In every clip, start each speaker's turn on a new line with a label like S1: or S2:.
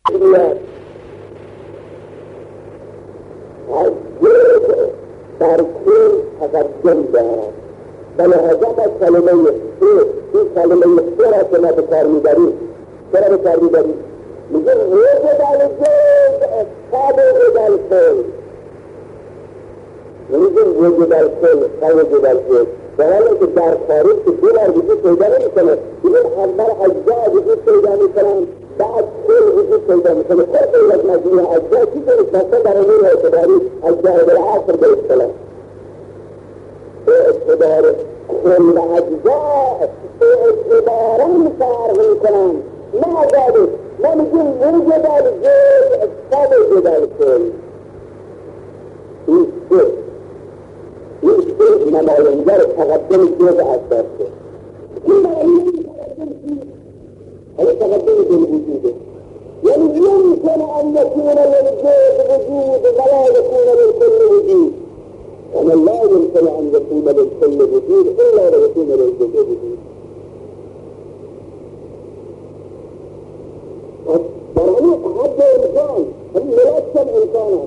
S1: بیاد از جرد در کل تقدم دارد و لحظه از کلمه این کلمه را که ما بکار میبریم چرا بکار میبریم؟ میگه وجد الجرد اصحاب وجد الکل نمیگه وجد الکل و وجد الجرد در حالی که در خارج که دو بار وجود پیدا نمیکنه میگه اول اجزا وجود پیدا میکنن بعد کل وجود پیدا میکنه کل پیدا از مجموعه اجزا چی کنید مثلا در امور اعتباری اجزا بالعصر به اصطلاح اعتبار کل اجزا اعتبارا فرق میکنن نه ذلك ما میگیم وجد الجرد اصحاب وجد الکل این نماینگر تقدم جز اساس این نماینگر تقدم چی؟ هذا تقدم جز وجوده يعني يمكن أن يكون للجرد وجود ولا يكون للكل وجود وما لا يمكن أن يكون للكل وجود إلا لا يكون للجرد وجود برعليق حتى إنسان هم ملأسا إنسانا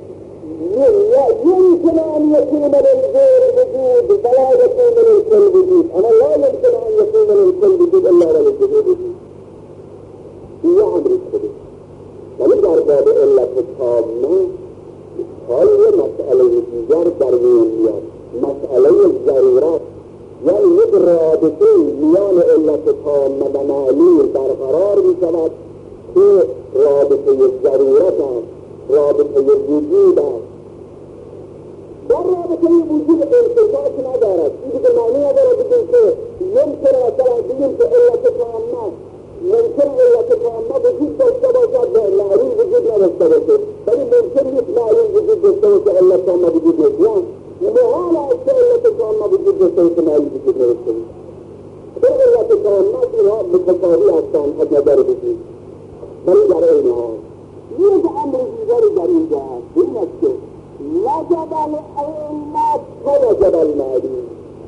S1: يمكن أن يكون للغير وجود فلا يكون للكل وجود أنا لا يمكن أن يكون للكل وجود إلا للجرد وجود يعمل الكل ولذا أرباب إلا تتامة هل مسألة التجار درمية مسألة الضرورات يعني مدرابطين ميان إلا تتامة بمعلول برقرار بسبب في رابطة الضرورات رابطة الوجود در رابطه وجود ارتباط ندارد این که معنی ندارد بگیم که ممکن مثلا بگیم که علت تامه ممکن علت تامه وجود داشته باشد معلوم وجود نداشته باشه ولی ممکن نیست معلوم وجود داشته باشه علت تامه وجود نیست محال است که علت تامه وجود داشته باشه معلوم وجود نداشته باشه این علت تامه اینها متفاوی هستند از نظر وجود ولی در این حال یک امر دیگری در اینجا هست این است که وجب العلت فوجب المعلوم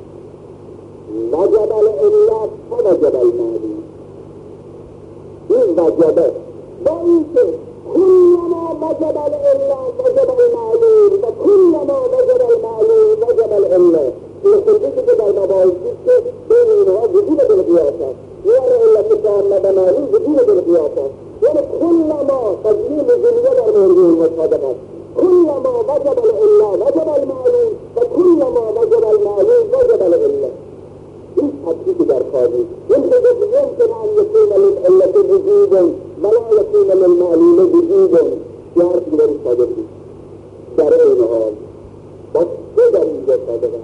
S1: وجب العلت فوجب المعلوم این وجبه با اینکه كلما وجب العلت وجب المعلوم و كلما وجب المعلوم وجب العلت این خلقی که در مباحثی که بین اینها وجود بالقیاس است یعنی علت تامه به معلوم وجود بالقیاس است یعنی كلما تجميل الدنيا در مورد این مصادقات كلما وجب العلة وجب المعلوم وكلما وجب المعلوم وجب العلة این حدیث در خارج يمكن أن يكون للعلة وجودا ولا يكون للمعلوم وجودا یار دیگر صادق در این حال بس در اینجا صادقه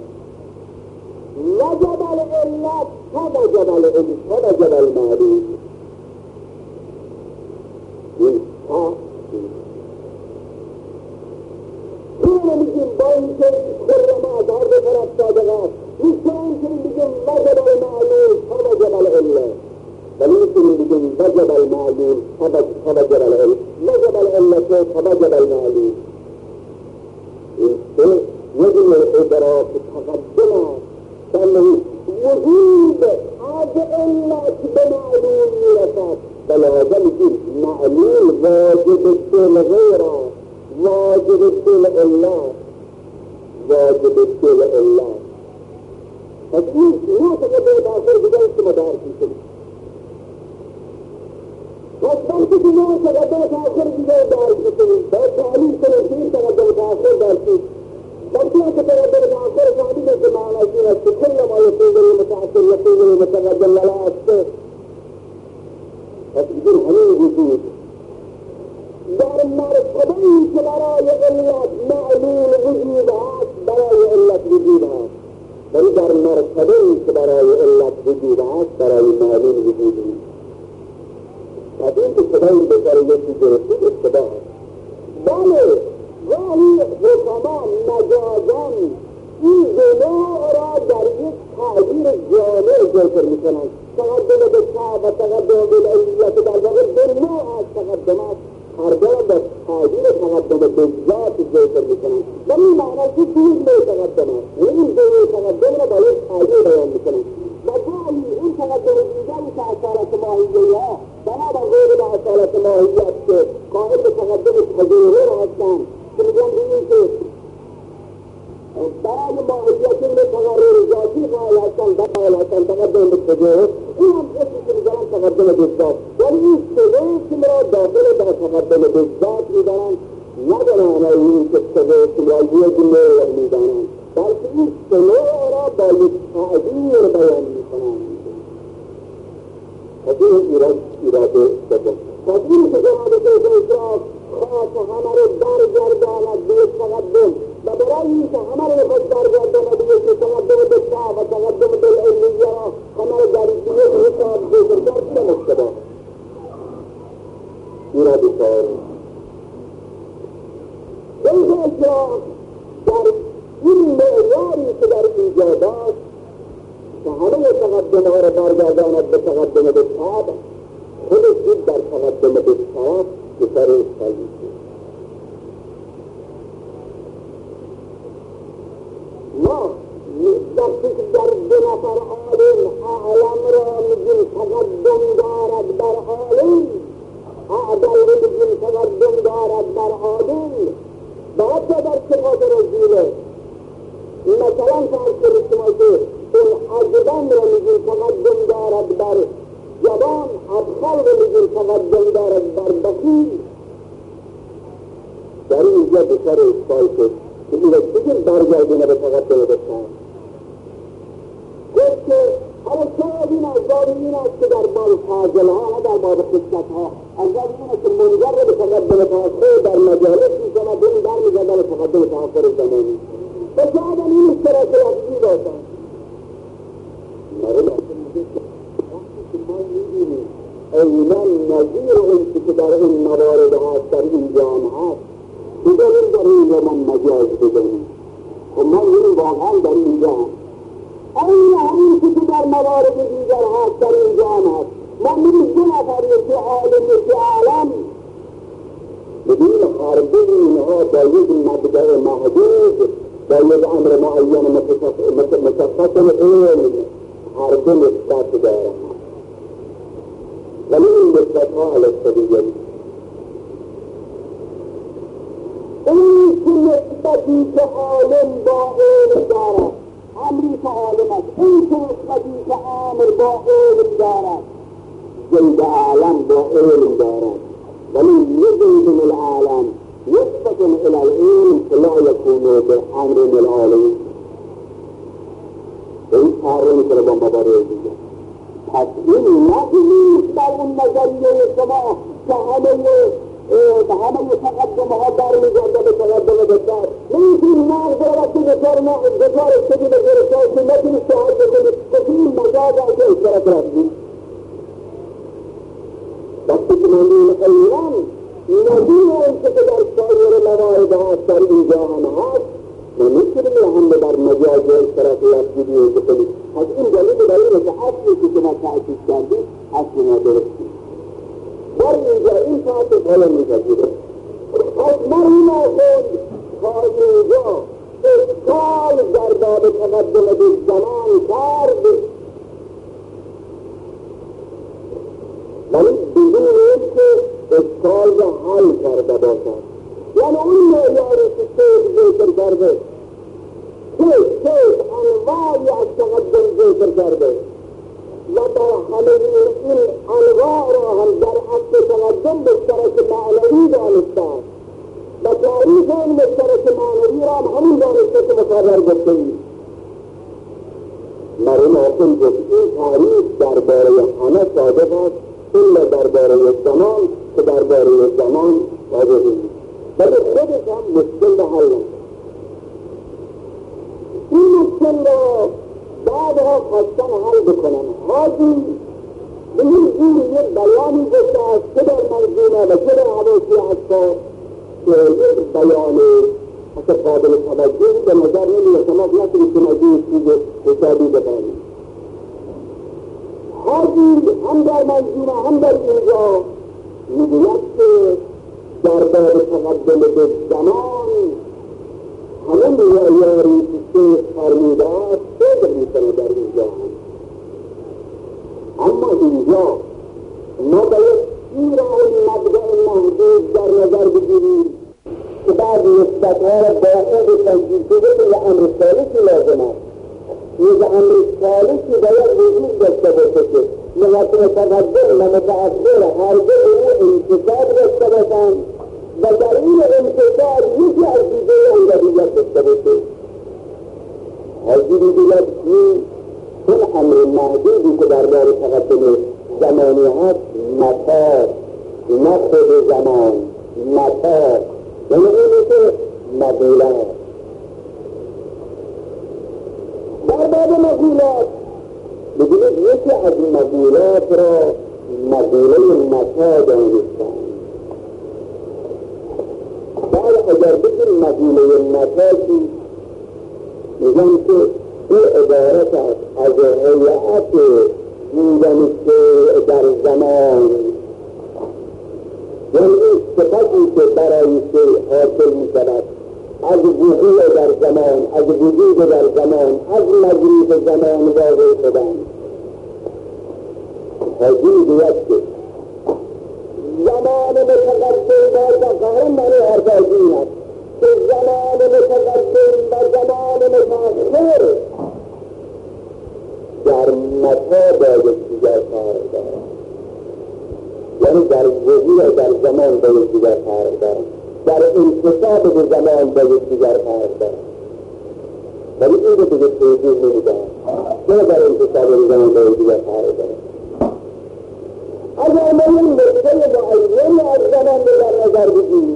S1: وجب العلة فوجب العلم فوجب المعلوم كلنا میگیم با اینکه خرما در به طرف صادقات میشون که میگیم وجب المعلوم فوجب العلة ولی میگیم وجب المعلوم فوجب العلم وجب العلة فوجب المعلوم این سه یجب ادراک تقدم است وجود از علت به معلوم میرسد بلازم میگیم معلوم واجب کل غیره واجب کل علت واجب کل علت پس این نه فقط به داخل دیگر استمدار کنید پس بلکه نه فقط به داخل دیگر دار کنید با تعلیم کنید این فقط به داخل دار کنید بلکه که فقط به داخل تعلیم که معنی است که کل ما یکون المتعصر یکون المتقدم لا است پس بگیر همین وجود در مرتبه‌ای که برای علت معلول وجود هست برای علت وجود هست ولی در مرتبه‌ای که برای علت وجود هست برای معلول وجود هست پس این که شده این بسر یکی گرفتید اشتباه هست بله گاهی حکما مجازاً این گناه را در یک تعبیر جامع ذکر میکنند تقدم به و تقدم به علت در واقع دو نوع از تقدمات هر دو به تعبیر تقدم به ذات ذکر میکنند و این معنی که چیز به تقدمات این دو تقدم را با یک تعبیر بیان میکنند و گاهی این تقدم دیگری که اثرات ماهیه ها بنا به غیر به حالت ماهیت که قائل به تقدم تجربه را هستند که میگن ببینید که برای ماهیت تقرر ذاتی قائل هستند قائل هستند تقدم به تجربه این هم اسمی که میگن تقدم به ذات یعنی این سویت را داخل در تقدم به ذات میدانند ندارن این که سویت را یک نوع میدانند بلکه این سنوع را با یک تعبیر بیان میکنند از این ایراده بکن از این که جناب اجراک خاص همه رو برگرداند به یک تقدم و برای این که همه رو خود برگرداند به یک تقدم به شاه و تقدم به العلیه همه رو در یک حساب بزرگتر نمسته با ایراده شاعر این اجراک در این معیاری که در اینجا داشت که همه تقدم ها را برگرداند به تقدم به شاه خودش دید در تقدم به شاه که سر اشتالی ما وقتی که در دو نفر عالم اعلم را میگیم تقدم دارد بر عالم اعدل را میگیم تقدم دارد بر عالم بعد در صفات رزیله مثلا فرض کنید شما که اون عجبان را میگیم تقدم دارد بر جوان ابخل را میگیم تقدم دارد بر بخیل در اینجا بسر اشکال شد که این را بگیم برگردونه به تقدم بسان گفت که حالا شاید این ازدار این است که در باب فاضل ها در باب خصت ها ازدار این است که منجر به تقدم تاخر در مجالس میشود این در میزدن به تقدم تاخر زمانی و شاید این اشتراک لفظی باشن مرد ما می‌بینیم اینا نظیر اون که در این موارد هست در این جامعه هست بگذاریم در این رو من مجاز بزنیم خب من این واقعا در اینجا هست این همین که در موارد دیگر هست در این جامعه هست ما می‌بینیم دو نفر یکی عالم یکی عالم بدون خارجه اینها با یک مبدأ محدود با یک امر معین مشخص علم هر دو نسبت دارند ولی این نسبتها علیه این که نسبتی که عالم با علم دارد امری که عالم است این که نسبتی که امر با علم دارد زید عالم با علم دارد ولی یزید العالم نسبت الى العلم لا يكون بامر العالم این کار میکنه با مبارزه دیگه پس این نقلیست در اون نظریه شما که همه تقدم ها در میگرده به تقدم بسر این نقل دارد که بسار استدی به گرفتار که نتونی شهر بکنید که این مجاز که اشترک رفتی وقتی که من این ایران نظیر اون که در سایر موارد هست در اینجا هم هست نمیتونیم هم در مجاز اشتراک لفظی بیایی بکنیم از این دلیل برای اینه که اصلی که شما تحقیق کردید اصلی ندارستی در اینجا این تحقیق حالا میپذیره از مرحوم آخوند تا اینجا اشکال در باب تقدم به زمان کرد ولی بدون این که اشکال را حل کرده باشد یعنی اون معیاری که شیخ ذکر کرده شیخ انواعی از تقدم ذکر کرده و در همه این انواع را هم در اصل تقدم مشترک معنوی دانستند و تعریف این مشترک معنوی را هم همین دانسته که مقرر گفته اید مرحوم آخوند گفت این تعریف درباره همه صادق است الا درباره زمان که درباره زمان واضح نیست ولی خودش هم مشکل به حل نکرد این مشکل را بعدها خواستن حل بکنن حاجی به این یک بیانی گفته است که در منظومه و که در حواسی اصفا که یک بیان اصلا قابل توجه به نظر نمیاد شما نکنید که مجید چیز حسابی بکنید حاجی هم در منظومه هم در اینجا میگوید که در باب تقدم به زمان همه معیاری که شیخ فرموده است صدق میکنه در اینجا اما اینجا ما باید این را در نظر بگیریم که بعض نسبت‌ها را باید تنظیم شده که یه امر ثالثی لازم است. یه امر ثالثی باید وجود داشته باشه که متقدم و متأخر هر دو انتصاب داشته باشند و در این انتصاب یکی از دیگه اولویت داشته باشه. حاضری دیگر اون امر محدودی که در دار تقدم زمانی هست مطار، نه خود زمان، مطار، یعنی اینی که مقولات. در باب مقولات بگوید یکی از مقولات را مقوله مطا دانستن. بعد اگر بگیم مقوله مطا چی؟ میگن که این عبارت از هیئت بودن که در زمان، یعنی این صفتی که برای شیء حاصل می شود از وقوع در زمان، از وجود در زمان، از مجرد زمان واقع شدن. حاضر باید که زمان متقدم و قهرم برای حرفازین است که زمان متقدم و زمان متأخر در مطا باید دیگر قرار دارد، یعنی در وقوع در زمان باید دیگر قرار دارد، در انتصاب به زمان باید دیگر قرار دارد. ولی این رو دیگه توضیح نمیدهد چرا در انتصاب به زمان باید دیگر قرار دارد. اگر ما این نکته معین از زمان در نظر بگیریم،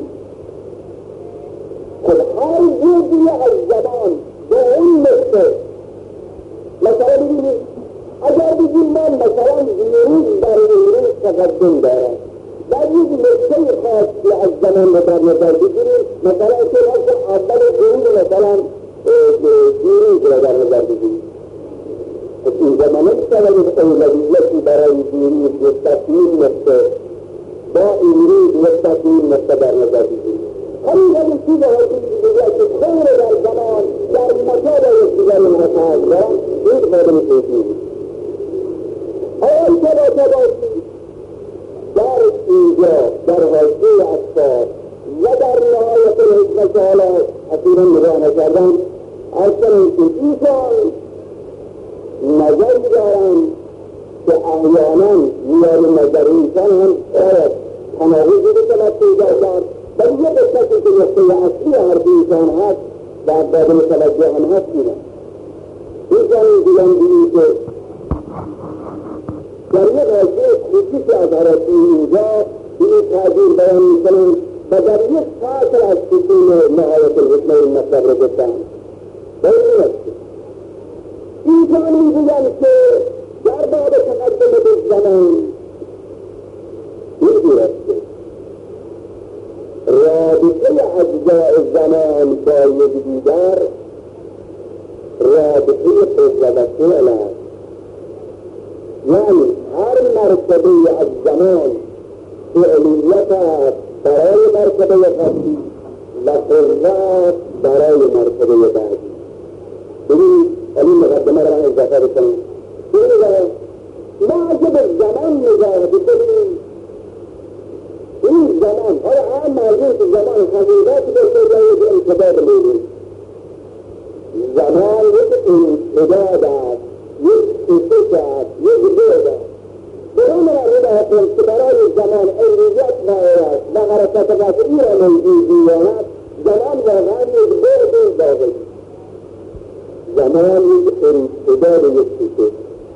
S1: خب هر جزئی از زمان به این نکته، مثلا بگیریم اگر بگیم من مثلا نیروز در نیروز تقدم دارم و یک نکته خاصی از زمان در نظر بگیریم، مثلا که اول قرون مثلا نیروز را در نظر بگیریم، این زمان نمی‌تواند اولویتی برای نیروز و تکمیل نکته با نیروز و تکمیل نکته در نظر بگیریم. همین چیز حاصل دیگر که خیر در زمان در مطا باید دیگر مطا دارم، این قدم توضیح آن که باشی در اینجا در حاضر اصفار و در نهایت الحکمت حالا اخیرا نگاه کردن اصلا ایشان نظری دارن که احیانا میان نظر ایشان هم تناقضی بکند پیدا کرد، ولی یه قسمتی که نقطه اصلی حرف ایشان هست در باب متوجه هم هست اینه. ایشان دیدن که در یک حاضر خصوصی از حرفی اینجا این تعبیر بیان میکنن و در یک فاصل از سکون نهایت الحکمه این مطلب را گفتن. و این است ایشان میگویند که در باب تقدم به زمان این است رابطه اجزاء زمان با یک دیگر رابطه قوة و فعل است. یعنی هر مرتبه از زمان فعلیت است برای مرتبه خاصی و قوت برای مرتبه بعدی. ببینید این مقدمه را اضافه بکنم. ما اگه به زمان نگاه بکنیم، این زمان هم مربوط زمان حقیقت داشته باید انتداد میدیم. زمان یک انتداد است، یک اتش است، یک دود است. برای مربوط است که برای زمان علیت نهار است و حرکت قطعی را موجودیاند، زمان واقعا یک دود باقی. زمان یک انتداد یک اتش.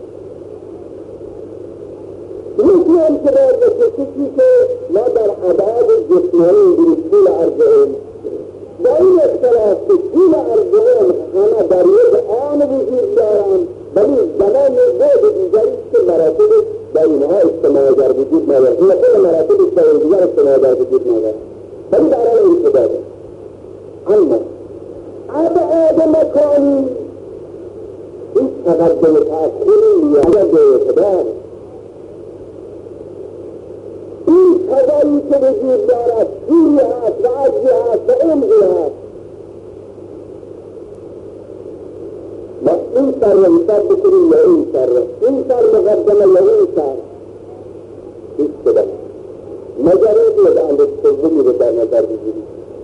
S1: یکی انتداد بسیاری که ما در ابعاد جسمانی برسول ارجعون با این اختلاف که طول ارجعون همه در یک آن وجود دارند، ولی زمان بود دیگری که مراتب با اینها اجتماع در وجود ندارد. این خود مراتب دیگر اجتماع در وجود ندارد، ولی در حال انتداد. اما ابعاد مکانی این تقدم تأخیری یا به اعتبار این قضایی که وجود دارد طولی هست و عجزی هست و عمقی هست و این سر را حساب بکنیم یا این سر را، این سر مقدمه یا این سر هیچ کدام مجرد مدعم التوزیعی رو در نظر بگیرید.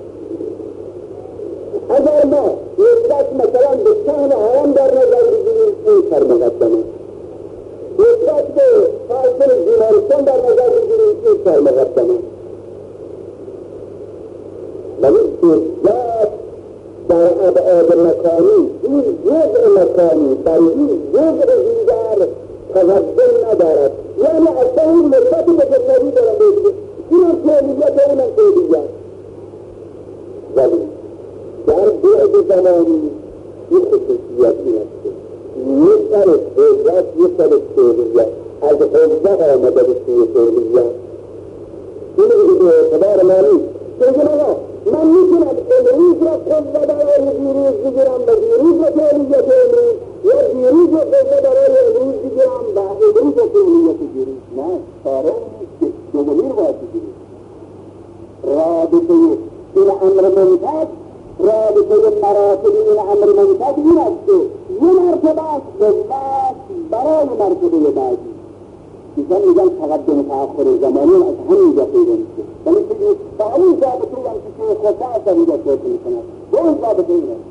S1: اگر ما نسبت مثلا به شأن حرم در نظر بگیریم این سر مقدمه، نسبت به فاصل بیمارستان در نظر بگیریم این سر مقدمه، ولی بالذات در ابعاد مکانی این جزء مکانی در این جزء دیگر تقدم ندارد. یعنی اصلا این نسبتی به تصویری دارم بگیریم این هم فعلیت اونم فعلیت، ولی در بعد زمانی این خصوصیتی هسته. یک سر حضرت یک سر فعلیت از حضرت آمده به سوی فعلیت این به اعتبار معنی بگیم آقا من میتونم امروز را قوه برای دیروز بگیرم و دیروز را فعلیت امروز یا دیروز را قوه برای امروز بگیرم و امروز را فعلیت دیروز. نه، کاره نیست، دومی رو باید بگیریم. رابطه این امر ممتد، رابطه مراتب این امر ممتد این است که یه مرتبه است قوت برای مرتبه بعدی. ایشان میگن تقدم تأخر زمانی از همینجا پیدا میشه، ولی بگید با اون ضابطه هم که خودت از اینجا صورت میکنه با اون ضابطه این است.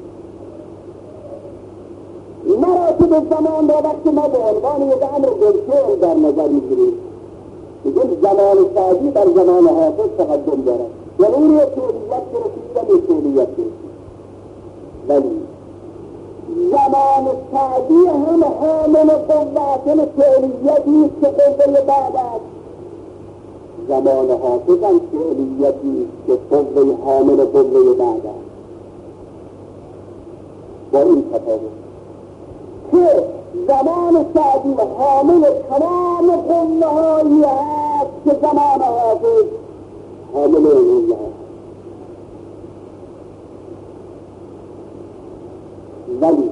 S1: مراتب زمان را وقتی ما به عنوان یک امر گلچه در نظر میگیریم میگیم زمان سعدی در زمان حافظ تقدم دارد، یعنی اون یک فعلیت که رسید و یک فعلیت که رسید، ولی زمان سعدی هم حامل قوت فعلیتی است که قوه بعد است، زمان حافظ هم فعلیتی است که قوه حامل قوه بعد است. با این تفاوت که زمان سعدی حامل تمام قوه هایی است که زمان حافظ حامل قوه است، ولی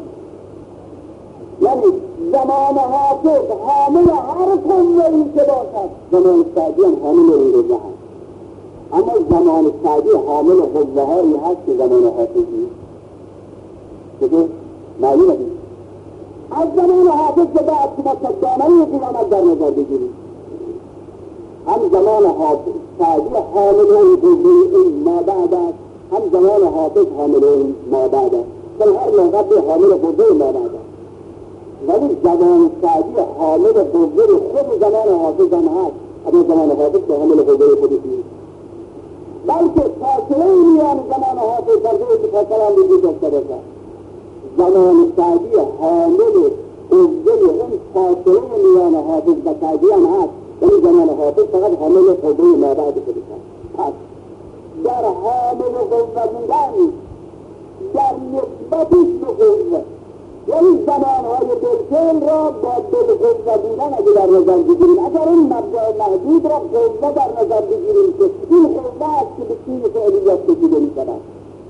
S1: زمان حافظ حامل هر قوه‌ای که باشد زمان سعدی هم حامل این قوه است، اما زمان سعدی حامل قوه‌هایی هست که زمان حافظ نیست. چطور؟ معلومه نیست. از زمان حافظ به بعد که ما تجامعی قیامت در نظر بگیریم، هم زمان حافظ سعدی حامل این قوه این ما بعد است، هم زمان حافظ حامل این ما بعد است، بل هر لقب حامل قوه ما بعد است، ولی زمان سعدی حامل قوه خود زمان حافظ هم هست، اما زمان حافظ که حامل قوه خودش نیست، بلکه فاصله میان زمان حافظ در ذهن که فاصله هم وجود داشته باشد. زمان سعدی حامل قوه اون فاصله میان حافظ و سعدی هم هست، ولی زمان حافظ فقط حامل قوه ما بعد خودش هست. پس در حامل قوه بودن در نسبتش به قوه، یعنی زمانهای دلکل را با دلقوه بودن اگه در نظر بگیریم، اگر این مبدأ محدود را قوه در نظر بگیریم که این قوه است که به سوی فعلیت کشیده می‌شود،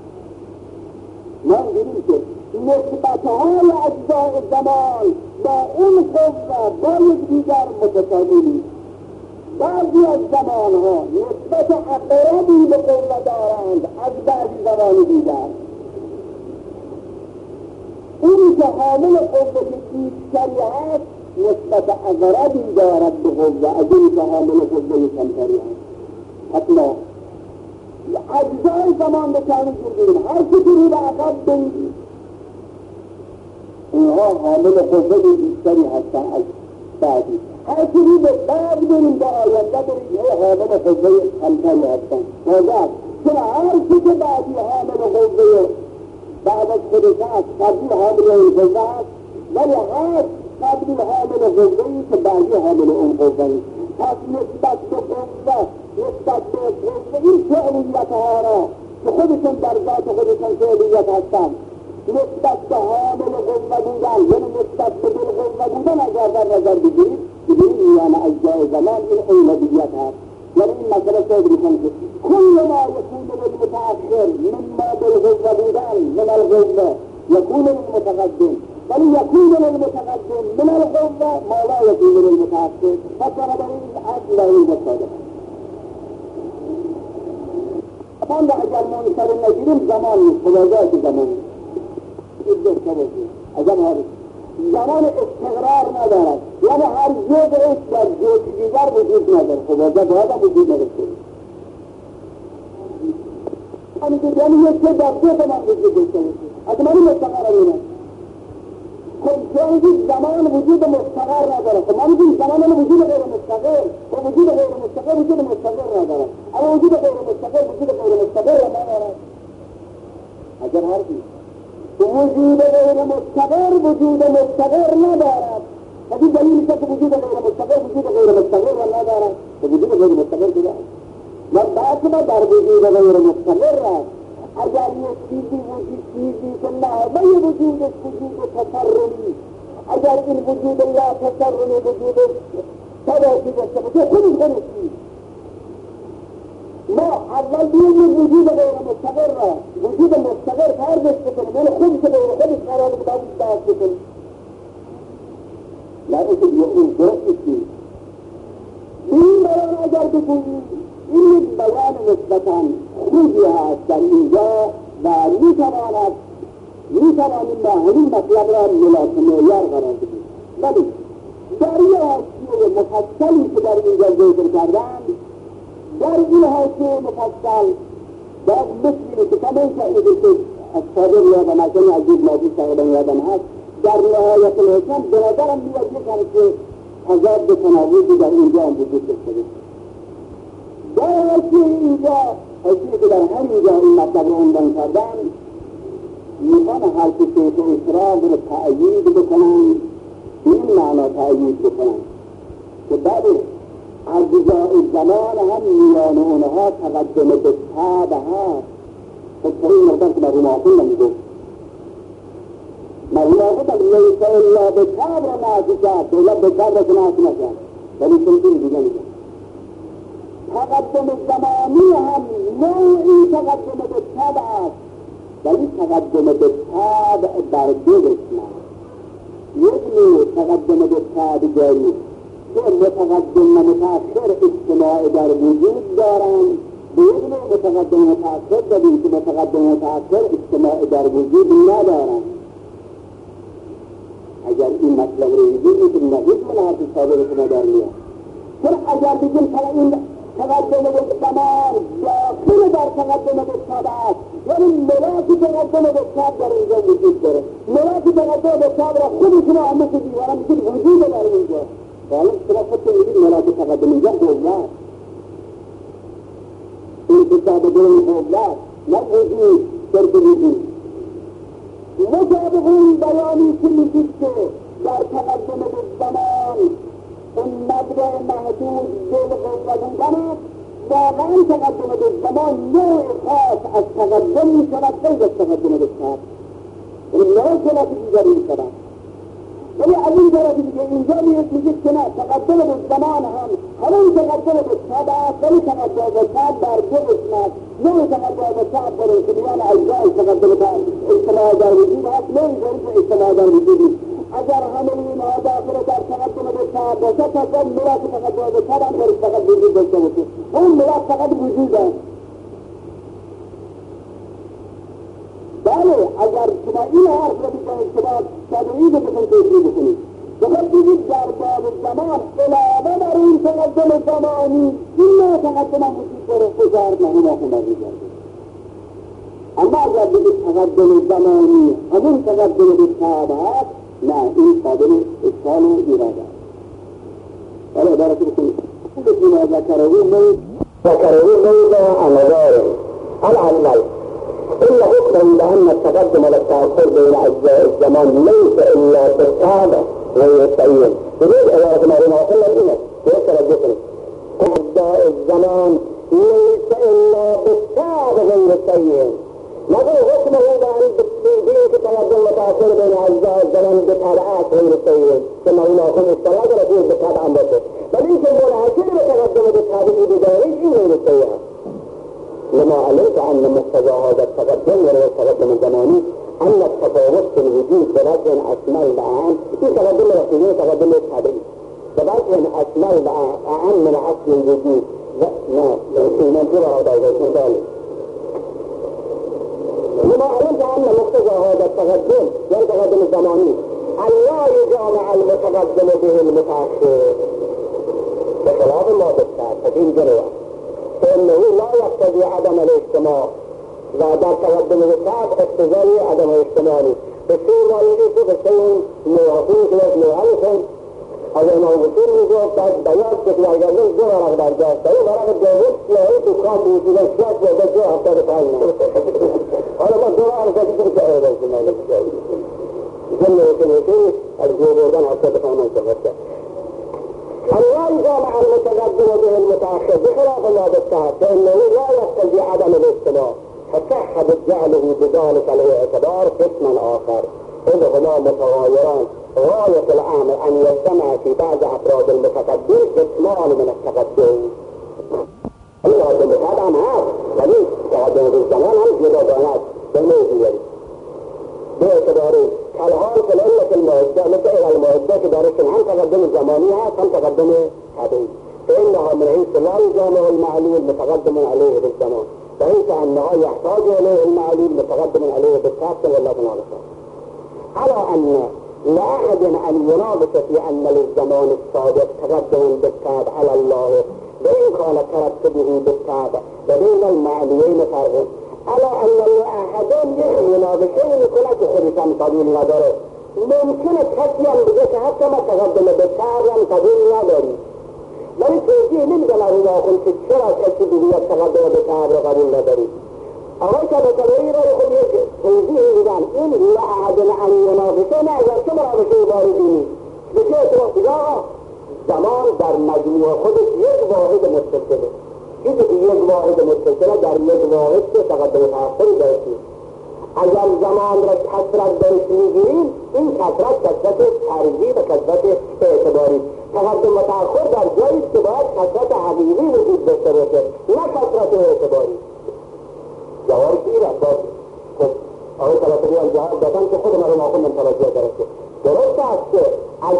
S1: ما دیدیم که نسبت‌های اجزای زمان با این قوه با یک دیگر متساوی نیست. بعضی از زمانها نسبت اقربی به قوه دارند از بعضی زمان دیگر. اونی که حامل قوه بیشتری هست نسبت اقربی دارد به قوه از اونی که حامل قوه کمتری هست. حتما اجزای زمان به چند جور هر کسی به عقب بگیریم اینها حامل قوه بیشتری هستن از بعدی، هر کسی به بعد بریم به آینده بریم حامل قوه کمتری هستن. واضح چرا هر کسی بعدی حامل قوه بعد از خودش هست قبلی حامل این قوه هست، ولی هست قبلی حامل قوهی که بعدی حامل اون قوهی. پس نسبت به قوه نسبت به قوه این فعلیت ها را که خودشون در ذات خودشون فعلیت هستن نسبت به حامل قوه بودن یعنی نسبت به بالقوه بودن اگر در نظر بگیرید میان اجزای زمان این اولویت هست. یعنی این مسئله صدر میکنه که کل ما یکون للمتأخر مما بالقوه بودن من القوه یکون للمتقدم، ولی یکون للمتقدم من القوه ما لا یکون للمتأخر. پس بنابراین اصل این صادق اصلا اگر منصر نگیریم زمان نیست، خداگاه که زمان نیست. این داشته باشیم اگر هر زمان استقرار ندارد، یعنی هر جزء در جزء دیگر وجود ندارد. خب باید وجود ندارد. یعنی یک چه در دو زمان وجود داشته باشه. از من مستقر می‌بینم. خب چون زمان وجود مستقر نداره. خب ما میگیم زمان وجود غیر مستقر. خب وجود غیر مستقر وجود مستقر نداره. اما وجود غیر مستقر وجود غیر مستقر نداره. اگر حرفی وجود غیر مستقر وجود مستقر ندارد. وجود دلیلی که وجود غیر مستقر وجود غیر مستقر ندارد. وجود غیر مستقر دیگه و بعد در وجود غیر مستقر است. اگر یک چیزی که نحوه وجودش وجود تصرفی، اگر این وجود لا تصرفی وجود تداخلی داشته باشه خودش ما اول بیاییم وجود غیر مستقر را وجود مستقر فرضش بکنیم، یعنی خودش غیر خودش قرار باید داشت بکنیم. لذا این درست است. این بیان اگر بکنیم این بیان نسبتاً خوبی هست در اینجا و میتوانیم با همین مطلب را معیار قرار بدیم. ولی در این حاشیه مفصلی که در اینجا ذکر کردم، در این حاشیه مفصل باید بسیاری که کمی شاید که از صادر یادم هست، یعنی عزیز موجود صاحبان یادم هست، در نهایت الحکم به نظرم میاد یکم که تضاد تناوبی در اینجا هم وجود داشته باشه. در حاشیه اینجا حاشیه که در همینجا این مطلب رو عنوان کردن، میخوان حرف شیخ اسراء رو تأیید بکنن، این معنا تأیید بکنن که بله اجزاء زمان هم میان اونها تقدم به تاب هست. خب تا این مقدر که مرحوم آخون نمیگو مرحوم آخون لیس الا به تاب را نازی کرد، دولت به تاب را که نازی نکرد، ولی چنین دیگه میگن تقدم زمانی هم نوعی تقدم به تاب است، ولی تقدم به تاب در دو قسم است. یک نوع تقدم به تاب جایی که متقدم و متأخر اجتماع در وجود دارند، به یک نوع متقدم و متأخر داریم که متقدم و متأخر اجتماع در وجود ندارند. اگر این مطلب رو بگیم که نهیز من حرف ثابت شما در میاد، چون اگر بگیم که این تقدم به زمان داخل در تقدم به تاب است، یعنی ملاک تقدم به تاب در اینجا وجود داره. ملاک تقدم به تاب را خودشون همه که دیوارم میگید وجود در اینجا، حالا شما خودتون میگید ملاک تقدم اینجا قوت، این کتاب دون قوت نه وجود شرط وجود. مطابقون بیانی که میگید که در تقدم به زمان اون مبدع محدود بالقوه بودن است، واقعا تقدم به زمان نوع خاص از تقدم می شود غیر از تقدم به تاب، این نوع صلات دیگری می شود. ولی از این طرف دیگه اینجا میگید که نه تقدم به زمان هم همون تقدم به تاب است، ولی تقدم به تاب در دو قسم است. نوع تقدم به تاب در انسان اجزای تقدم به اجتماع در وجود هست، نوعی در اجتماع در وجود است. اگر همه اینها داخل در تقدم به تاب باشه، پس اون ملاک تقدم به تاب هم درش فقط وجود داشته باشه، اون ملاک فقط وجود است. بله اگر شما این حرف رو بکنید شما تبعید بکنید توجیه بکنید، بخواد بگید در باب زمان علاوه بر این تقدم زمانی این نوع تقدم هم وجود داره، خزارت نهیم آخون برمیگرده. اما اگر بگید تقدم زمانی همون تقدم به تاب هست، نه این قابل اشکال و ایراده است. بله عبارت بکنید بسیم ذکره موضع نظاره العلمل إلا حكم بأن التقدم والتأخر بين أجزاء الزمان ليس إلا بالتابع غير التأيين. يريد أن يكون صلى الإمام ويسأل الجسر أجزاء الزمان ليس إلا بالتابع غير التأيين. نقول حكمه بأن التقدم والتأخر بين أجزاء الزمان بالتابعات غير التأيين، ثم هنا يكون الصلاة يكون بالتابع عن بسه، بل يمكن أن يكون التقدم بالتابع بدائره غير التأيين. لما علمت أن مقتضى هذا التقدم وهو التقدم الزماني أن التفاوت في الوجود بلكن أسماء الأعام في تقدم رسولين تقدم التابعين بلكن أسماء الأعام من أصل الوجود في منظور هذا ذلك. لما علمت أن مقتضى هذا التقدم وهو التقدم الزماني ألا يجامع المتقدم به المتأخر بخلاف ما بالتالي فدين جريء فإنه لا يقتضي عدم الاجتماع وإذا تقدم بالتالي اقتضي عدم الاجتماع بسيء ما يجب بسيء موافق ومعرفة اگر موجود میشه بعد بیان شکل اگر نه دو ورق در جاست این ورق دوم سیاهی تو کام میشه سیاه شده جو هفته پایین حالا ما دو ورق داشتیم که ایران شما سیاهی جمله وکنیتی از جو بودن هفته پایین شده الله جامع المتقدم به المتأخر بخلاف ما بالتالي فإنه لا يقتضي عدم الاجتماع فصح جعله بذلك الاعتبار قسما آخر إذ هما متغايران غاية العامل أن يجتمع في بعض أفراد المتقدم قسمان من التقدم الله بالمقادم هذا وليس تقدم بالزمان هم جدادانات بالموضوع باعتباره كالحال في العلة المعدة مثل المعدة كدارس عن تقدم الزمانية كم تقدم حديث فإنها من حيث لا يجامع المعلول متقدم عليه بالزمان فحيث أنها يحتاج إليه المعلول متقدم عليه بالكافة والله نعرفه على أن لا أحد أن يناقش في أن للزمان السابق تقدما بالتابع على الله وإن كان ترتبه بالتابع وبين المعنيين فرق على أن أحدهم يناقشين كل خريطا طويل نداره ممكن تحكيا بجيك حتى ما تقدم بالتابع طويل نداره ولی توجیه نمیدن از آخون که چرا کسی دیگه تقدم بالتابع قبول نداره آقای که بطبعی را خود یک توضیح میدن این لعهد عن یناقشه نه اگر که مناقشه باردی نیست به چه اعتبار زمان در مجموع خودش یک واحد متصله چیزی که یک واحد متصله در یک واحد که تقدم تأخری درست نیست اگر زمان را کثرت درست میگیریم این کثرت ترجیح و کثرت اعتباری تقدم و تأخر در جایی که باید کثرت حقیقی وجود داشته باشه نه کثرت اعتباری جواب گیر است خب آقای طلبی هم جواب دادن که خود مرون آخون من توجه درسته درست است که از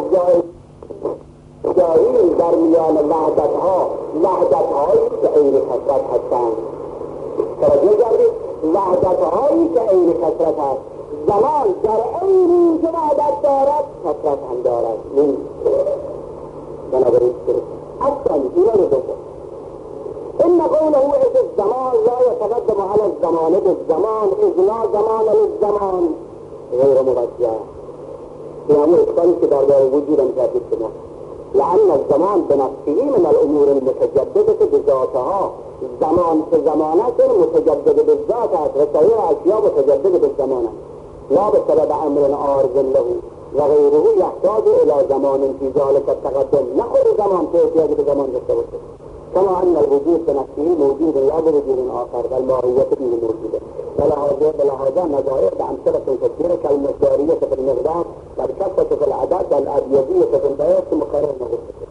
S1: جایی در میان وحدت‌هایی که عین کثرت هستند توجه کردید وحدت‌هایی که عین کثرت هست زمان در عین این که وحدت دارد کثرت هم دارد این بنابراین اصلا اینا رو بکن إن قوله إذ الزمان لا يتقدم على الزمان بالزمان إذ لا زمان للزمان غير موجه يعني إشكالي كدار وجودا في السماء لأن الزمان بنفسه من الأمور المتجددة بذاتها زمان في زمانات متجددة بالذات وسائر أشياء متجددة بالزمان لا بسبب أمر عارض له وغيره يحتاج إلى زمان في ذلك التقدم نخذ زمان في احتياج بزمان بالتوسط كما أن الوجود بنفسه موجود لا بوجود آخر والماهية فيه موجودة ولهذا نظائر بأمثلة كثيرة كالمقدارية في المقدار والكثرة في العدد والأبيضية في البيان مقارنة بالتكليف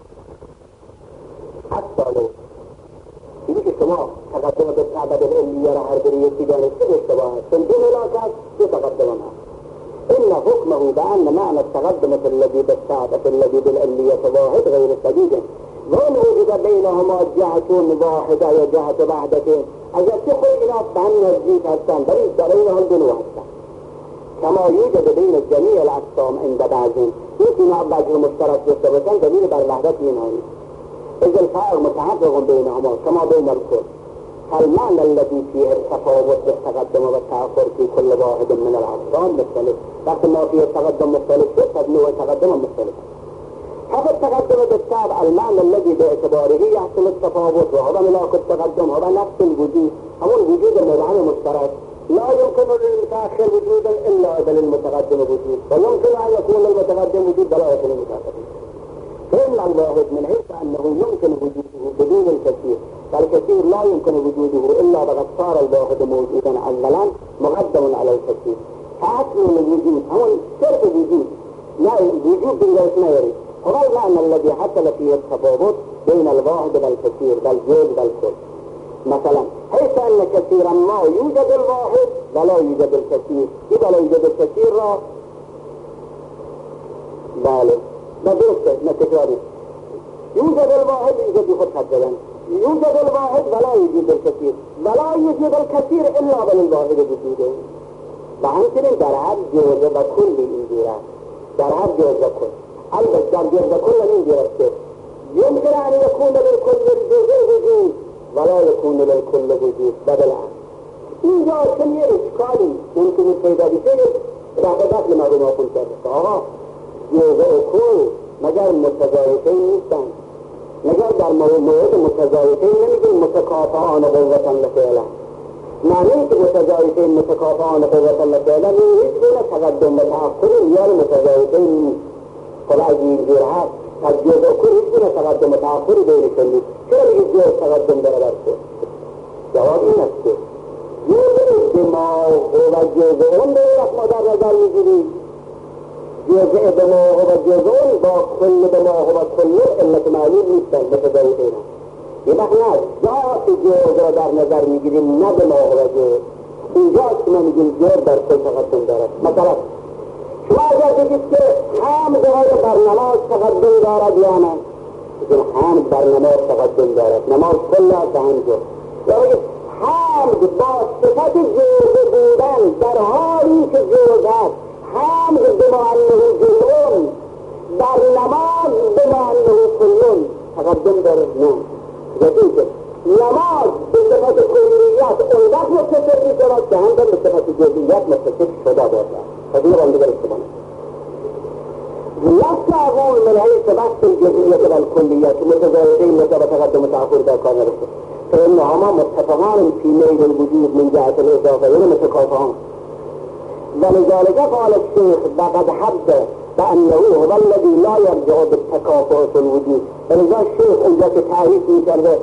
S1: حتى لو يجي شما تقدم بالتعبد العلمية العربية تجانب كل اشتباهات تنتهي علاقات يتقدمها إن حكمه بأن معنى التقدم الذي بالتعبد الذي بالعلمية واحد غير سديد وإن وجد بينهما جهة واحدة وجهة وحدة اگر که خود اینا به هم نزدیک هستند ولی در این حال دو هستند كما يوجد بين جميع الأقسام عند بعضهم يمكن بعض المشترك يستبسن دليل بر وحدة اینها إذ الفارق متحقق بينهما كما بين الكل فالمعنى الذي فيه التفاوت بالتقدم والتأخر في كل واحد من الأقسام مختلف لكن ما فيه التقدم مختلف فنوع التقدم مختلف هذا التقدم بالتابع المعنى الذي باعتباره يحصل التفاوت وهذا ملاك التقدم هذا نفس الوجود هو الوجود المبعث مشترك لا يمكن للمتأخر وجودا إلا للمتقدم وجود ويمكن أن يكون المتقدم وجود بلا يكون المتأخر فإن الواحد من حيث أنه يمكن وجوده بدون الكثير فالكثير لا يمكن وجوده إلا وقد صار الواحد موجودا أولا مقدم على الكثير فأصل الوجود هو شرط الوجود لا الوجود بلا اسمه هو المعنى الذي حصل فيه التفاوت بين الواحد والكثير والجود والكل مثلا حيث أن كثيرا ما يوجد الواحد ولا يوجد الكثير إذا لا يوجد الكثير بالغ بدرسته نتكراري يوجد الواحد يوجد خود حجلا يوجد الواحد ولا يوجد الكثير ولا يوجد الكثير إلا بالواحد وجوده وهمچنین در هر جوزه و کلی اینجور است در هر جزء کل. البته در جزء کل این گرفته يمكن أن يكون للكل الجزء وجود ولا يكون للكل وجود بدل عن. اینجا چون یه اشکالی ممکنه پیدا بشه رابطت لمردم آقول کرده آقا جزء و کل مگر متضایفین نیستن، مگر در مورد متضایفین نمیگیم متکافئان قوة لفعلا. معنی که متضایفین متکافئان قوة لفعلا هیچ گونه تقدم و تأخر یا متضایفین نیست. خب از این جور هست از جزء و کل هیچ گونه تقدم و تأخری بینشون نیست. چرا بگید جزء تقدم داره بر کل؟ جواب این است که جزء دماغ و جزء اون به این ما در نظر میگیریم. جزء دماغ و جزء اون با کل دماغ و کل علت معلوم نیستن متضایفین. یه وقت نه ذات جزء را در نظر میگیریم نه دماغ و جزء. اینجاست که ما میگیم جزء در کل تقدم دارد. مثلا شما اگر بگید که حمد بر نماز تقدم دارد یا نه؟ بگید حمد بر نماز تقدم دارد، نماز کل است همجور. یا بگید حمد با صفت جزء بودن در حالی که جزء است، حمد بما انه جزء در نماز بما انه کل تقدم دارد. نه جدید نماز به صفت کلیت اون وقت متصف می‌شود که هم به صفت جزئیات متصف شده باشد. خدیه بنده در استبانه لفظ اقول من حیث بحث الجزئیت و الکلیت متضایفین مثل تقدم و تأخر در کار نرسد فإنهما متفقان في میل الوجود من جهة الإضافة متكافئان ولذلك قال الشيخ وقد حد بأنه هو الذي لا يرجع بالتكافؤ في الوجود. ولذا الشيخ اونجا که تعریف می‌کرده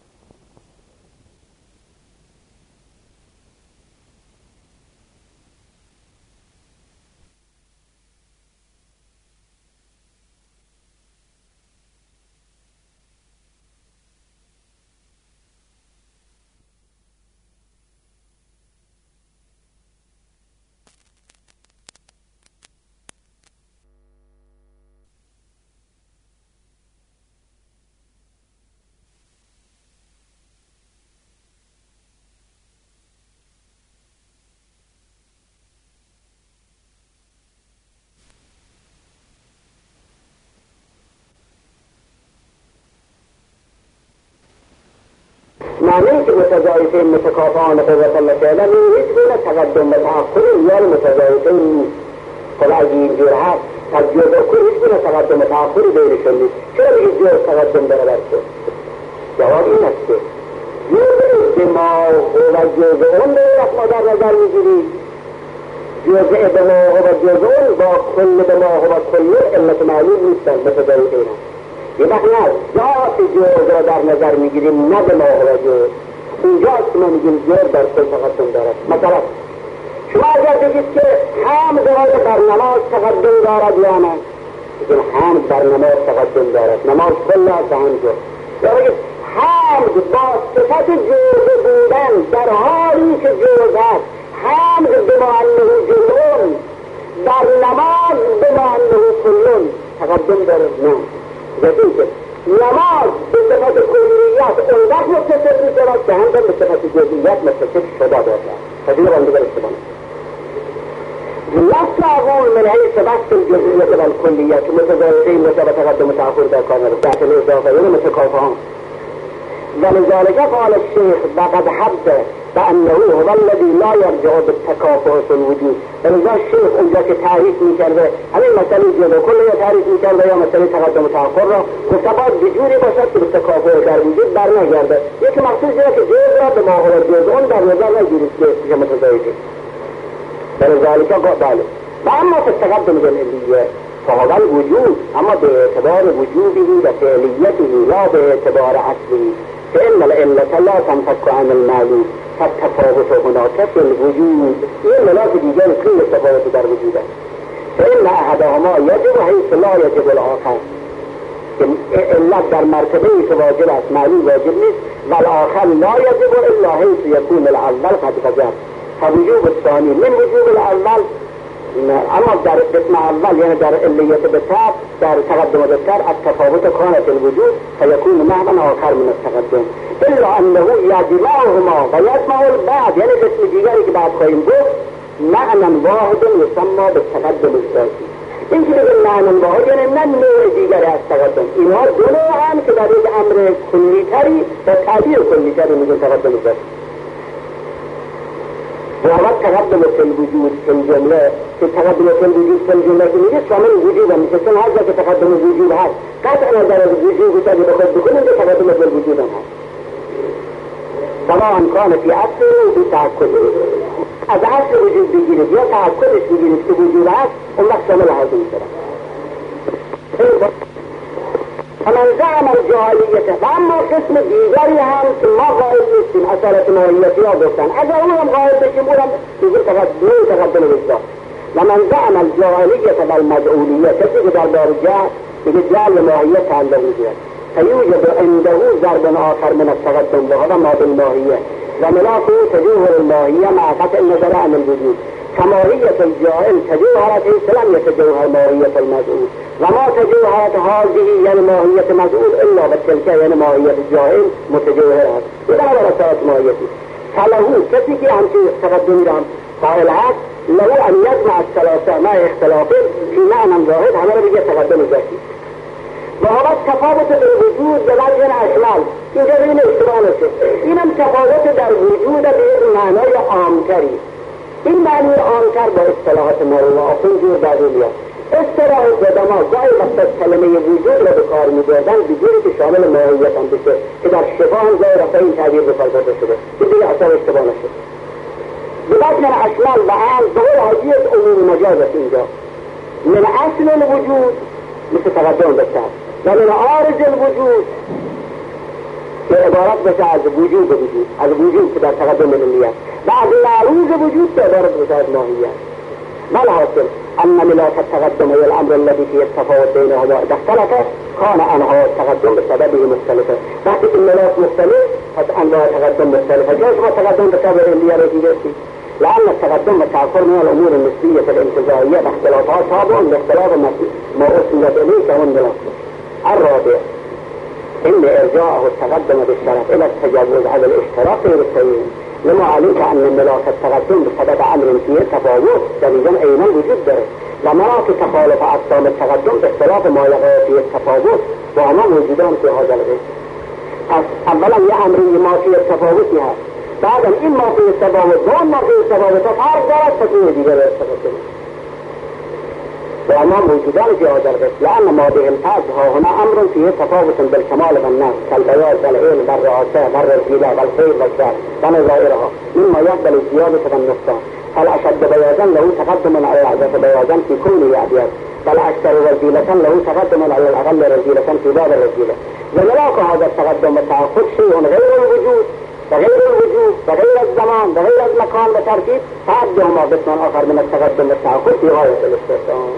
S1: معنی که متضایفین متکافئان قوة لفعلا هیچ گونه تقدم و تأخر یا متضایفین نیست. خب از این جور هست از جزء و کل هیچ گونه تقدم و تأخری بینشون نیست. چرا بگید جزء تقدم داره بر کل؟ جواب این است که جزء دماغ و جزء اون به این ما در نظر میگیریم. جزء دماغ و جزء اون با کل دماغ و کل علت معلوم نیستن متضایفین. یه وقت نه ذات جزء را در نظر میگیریم نه دماغ و جزء. اینجاست که ما میگیم جزء در کل تقدم دارد. مثلا شما اگر بگید که حمد بر نماز تقدم دارد یا نه؟ بگید حمد بر نماز تقدم دارد، نماز کل است همجور. یا بگید حمد با صفت جزء بودن در حالی که جزء است، حمد بما انه جزء در نماز بما انه کل تقدم دارد. نه جدید نماز به صفت کلیت اون وقت متصف می‌شود که هم به صفت جزئیات متصف شده باشد. خدیه بنده در استبانه لفظ اقول من حیث بحث الجزئیت و الکلیت متضایفین مثل تقدم و تأخر در کار نرسد تحت الإضافة متکافئان ولذلك قال الشيخ وقد حد بأنه هو الذي لا يرجع بالتكافؤ في الوجود. ولذا الشيخ اونجا که تعریف می‌کرده همین مسئله جزء و کل یا تعریف می‌کرده یا مسئله تقدم و تأخر را مستفاد بجوری باشد که به تکافؤ در وجود برنگرده. یکی مخصوص اینه که جزء را به ماهر جزء اون در نظر نگیرید که متضایفین. ولذلك بله و اما في التقدم بالعلیه فهذا الوجود اما باعتبار وجوده و فعلیته لا باعتبار اصله فإن العلة لا تنفك عن المعلوم فالتفاوت هناك في الوجود. این ملاک دیگر خیلی تفاوت در وجود است. فإن احدهما یجب حیث لا یجب الآخر. علت در مرتبه که واجب است معلوم واجب نیست و الآخر لا یجب الا حیث یکون الاول قد وجب. فوجوب الثانی من وجوب الاول اما در قسم اول یعنی در علیت بتاب در تقدم بتاب التفاوت کانت الوجود فیکون محضا آخر من التقدم الا انه یجمعهما و یجمع البعض یعنی قسم دیگری که بعد خواهیم گفت معنی واحد یسمى بالتقدم الذاتی. این که بگه معنی واحد یعنی نه نوع دیگری از تقدم. اینها دو نوع هم که در یک امر کلیتری و تعبیر کلیتری میگه تقدم ذاتی. وقت تقدم فی الوجود فی الجمله که تقدم فی الوجود فی الجمله که میگه شامل وجود هم میشه، چون هر جا که تقدم وجود هست قطعا نظر از وجود که بخود بکنیم که تقدم فی الوجود هم هست. سما امکان فی اصل و تعکد از اصل وجود بگیرید یا تعکدش بگیرید که وجود هست اون وقت شامل هست میشه. فمن زعم الجاهلیت و اما قسم دیگری هم که ما قائل نیستیم اصالت ماهیتی ها گفتن اگر اون هم قائل بشیم اون هم دیگه تقدم بشتا. و من زعم الجاهلیت و المجعولیت کسی که در بار جهل دیگه جهل ماهیت تعلق میگیرد فیوجد عنده ضرب آخر من التقدم وهذا ما بالماهیه و ملاقه تجوهر الماهیه مع قطع النظر عن الوجود كماهية الجاهل تجوهرته لم يتجوهر ماهية المجعول وما تجوهرت هذه يعني ماهية مجعول إلا بتلك يعني ماهية الجاهل متجوهرات إذا هذا رسالة ماهيتي فله كثي في همشي تقدم لهم قائل هات له أن يجمع الثلاثة مع اختلافه في معنى واحد هذا بيجي تقدم ذاتي وهذا تفاوت الوجود بوجه الأشمال اینجا بین اشتباه نشه اینم تفاوت در وجود به معنای عامتری این معنی عامتر با اصطلاحات مولانا آخون جور بعدی اصطلاح قدما گاهی وقت کلمه وجود را به کار می‌بردن بجوری که شامل ماهیت هم بشه که در شفا هم گاهی وقت این تعبیر به کار برده شده که دیگه اصلا اشتباه نشه بوجه الأشمال و عام ظهور حجیت عموم مجاز است اینجا من اصل الوجود مثل تقدم بشتر و من عارض الوجود که عبارت بشه از وجود به وجود از وجود که در تقدم ملیت و از معروض وجود که عبارت بشه از ماهیت والحاصل أن ملاك التقدم هي الأمر الذي فيه التفاوت بينهما إذا اختلف كان أنواع التقدم بسببه مختلفة وقت الملاك مختلف فأنواع التقدم مختلفة جاء ما تقدم بسبب اللي يريد لأن التقدم متعفر من الأمور النسبية الانتظارية باختلافات تابع لاختلاف ما أصلت إليه كون ملاك الرابع إن إرجاعه التقدم بالشرف إلى التجاوز على الاشتراك غير السليم لما عليك أن ملاك التقدم بسبب أمر فيه تفاوت دليلا أين الوجود داره وملاك تخالف أقسام التقدم باختلاف ما يقع فيه التفاوت وهما موجودان في هذا الغير أولا يا أمري ما فيه التفاوتها بعد إن ما فيه التفاوت دون ما فيه التفاوت فرق دارت فتوه ديگر التقدم وما موجودان في هذا الغير لأن ما به الفاظ هنا أمر فيه تفاوت بالكمال والناس كالبياض والعين والرعاسة والرجيلة والخير والشر ونظائرها مما يقبل الزيادة والنقصان فالأشد بياضا له تقدم على الأعزة بياضا في كل أبيض والأكثر رجيلة له تقدم على الأقل رجيلة في باب الرجيلة وملاك هذا التقدم والتعاقد شيء غير الوجود وغير الوجود وغير الزمان وغير المكان وترتيب فعدهما قسم آخر من التقدم والتعاقد في غاية الاستحسان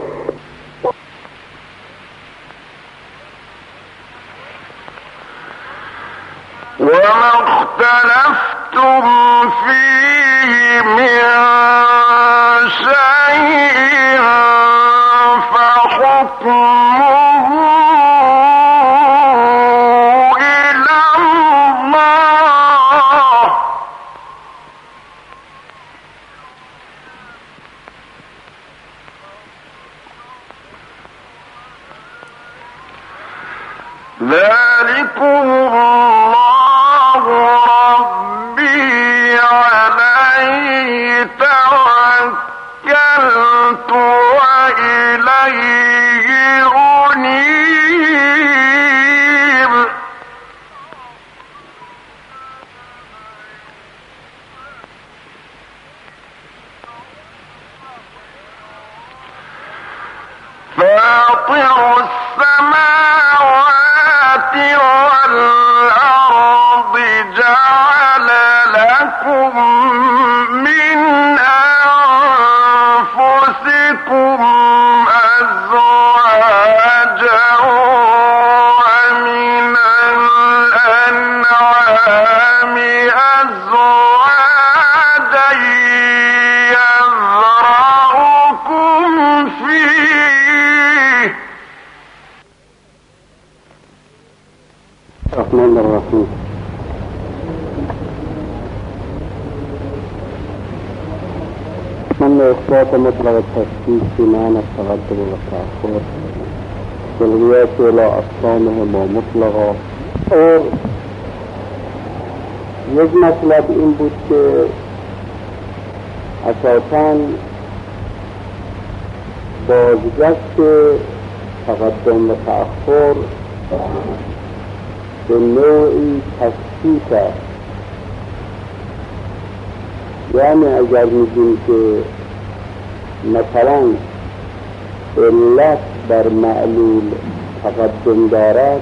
S2: وما اختلفتم فيه من شيء فحكمه إلى الله ذلكم الله ربي عليه توكلت وإليه أنيب فاطر السماوات والأرض جعل لكم من أنفسكم أزواجا ومن الأنعام أزواجا يذرأكم فيه
S1: الرحمن الرحيم من أن إثبات مطلق التشكيك في معنى التقدم والتأخر بالغياث إلى أقسامهما مطلقا. اور یک مطلب این بود که اساساً بازگشت تقدم و تأخر به نوعی تشکیک است. یعنی اگر میگیم که مثلا علت بر معلول تقدم دارد،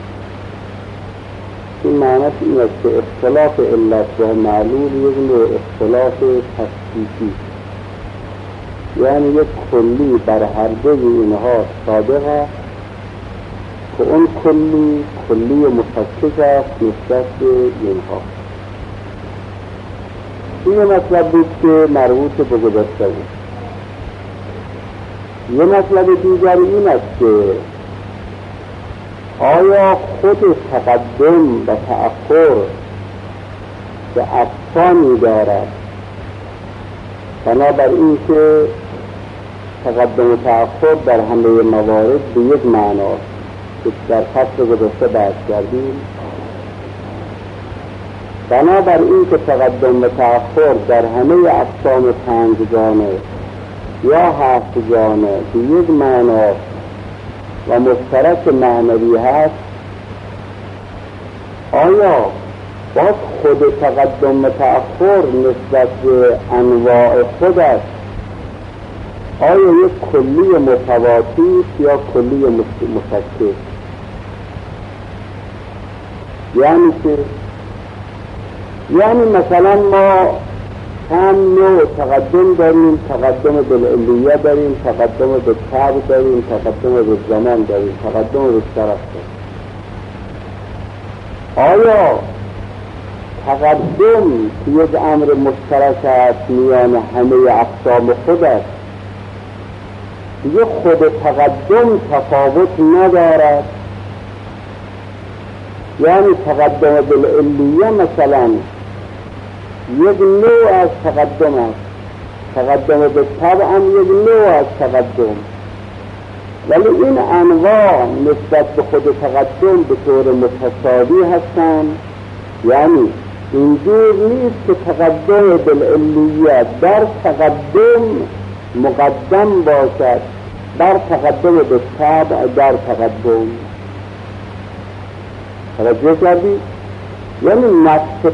S1: این معنیش این است که اختلاف علت با معلول یک نوع اختلاف تشکیکی، یعنی یک کلی بر هر دوی اینها صادق است که اون کلی مشکک است نسبت به اینها. این مطلب بود که مربوط به گذشته بود. یه مطلب دیگر این است که آیا خود تقدم و تأخر که اقسامی دارد، بنابراین که تقدم و تأخر در همه موارد به یک معناست که در فصل گذشته بحث کردیم، بنابراین که تقدم و تأخر در همه اقسام پنجگانه یا هفتگانه به یک معناست و مشترک معنوی هست، آیا باز خود تقدم و تأخر نسبت به انواع خودش آیا یک کلی متواتی یا کلی مشکک؟ یعنی مثلا ما چند نوع تقدم داریم، تقدم بالعلیه داریم، تقدم به طبع داریم، تقدم به زمان داریم، تقدم به شرف داریم. آیا تقدم که یک امر مشترک است میان همه اقسام خود است، دیگه خود تقدم تفاوت ندارد؟ یعنی تقدم بالعلیه مثلا یک نوع از تقدم است، تقدم به طبع هم یک نوع از تقدم، ولی این انواع نسبت به خود تقدم به طور متساوی هستند. یعنی اینجور نیست که تقدم بالعلیه در تقدم مقدم باشد بر تقدم به طبع در تقدم. توجه کردی؟ یعنی نفس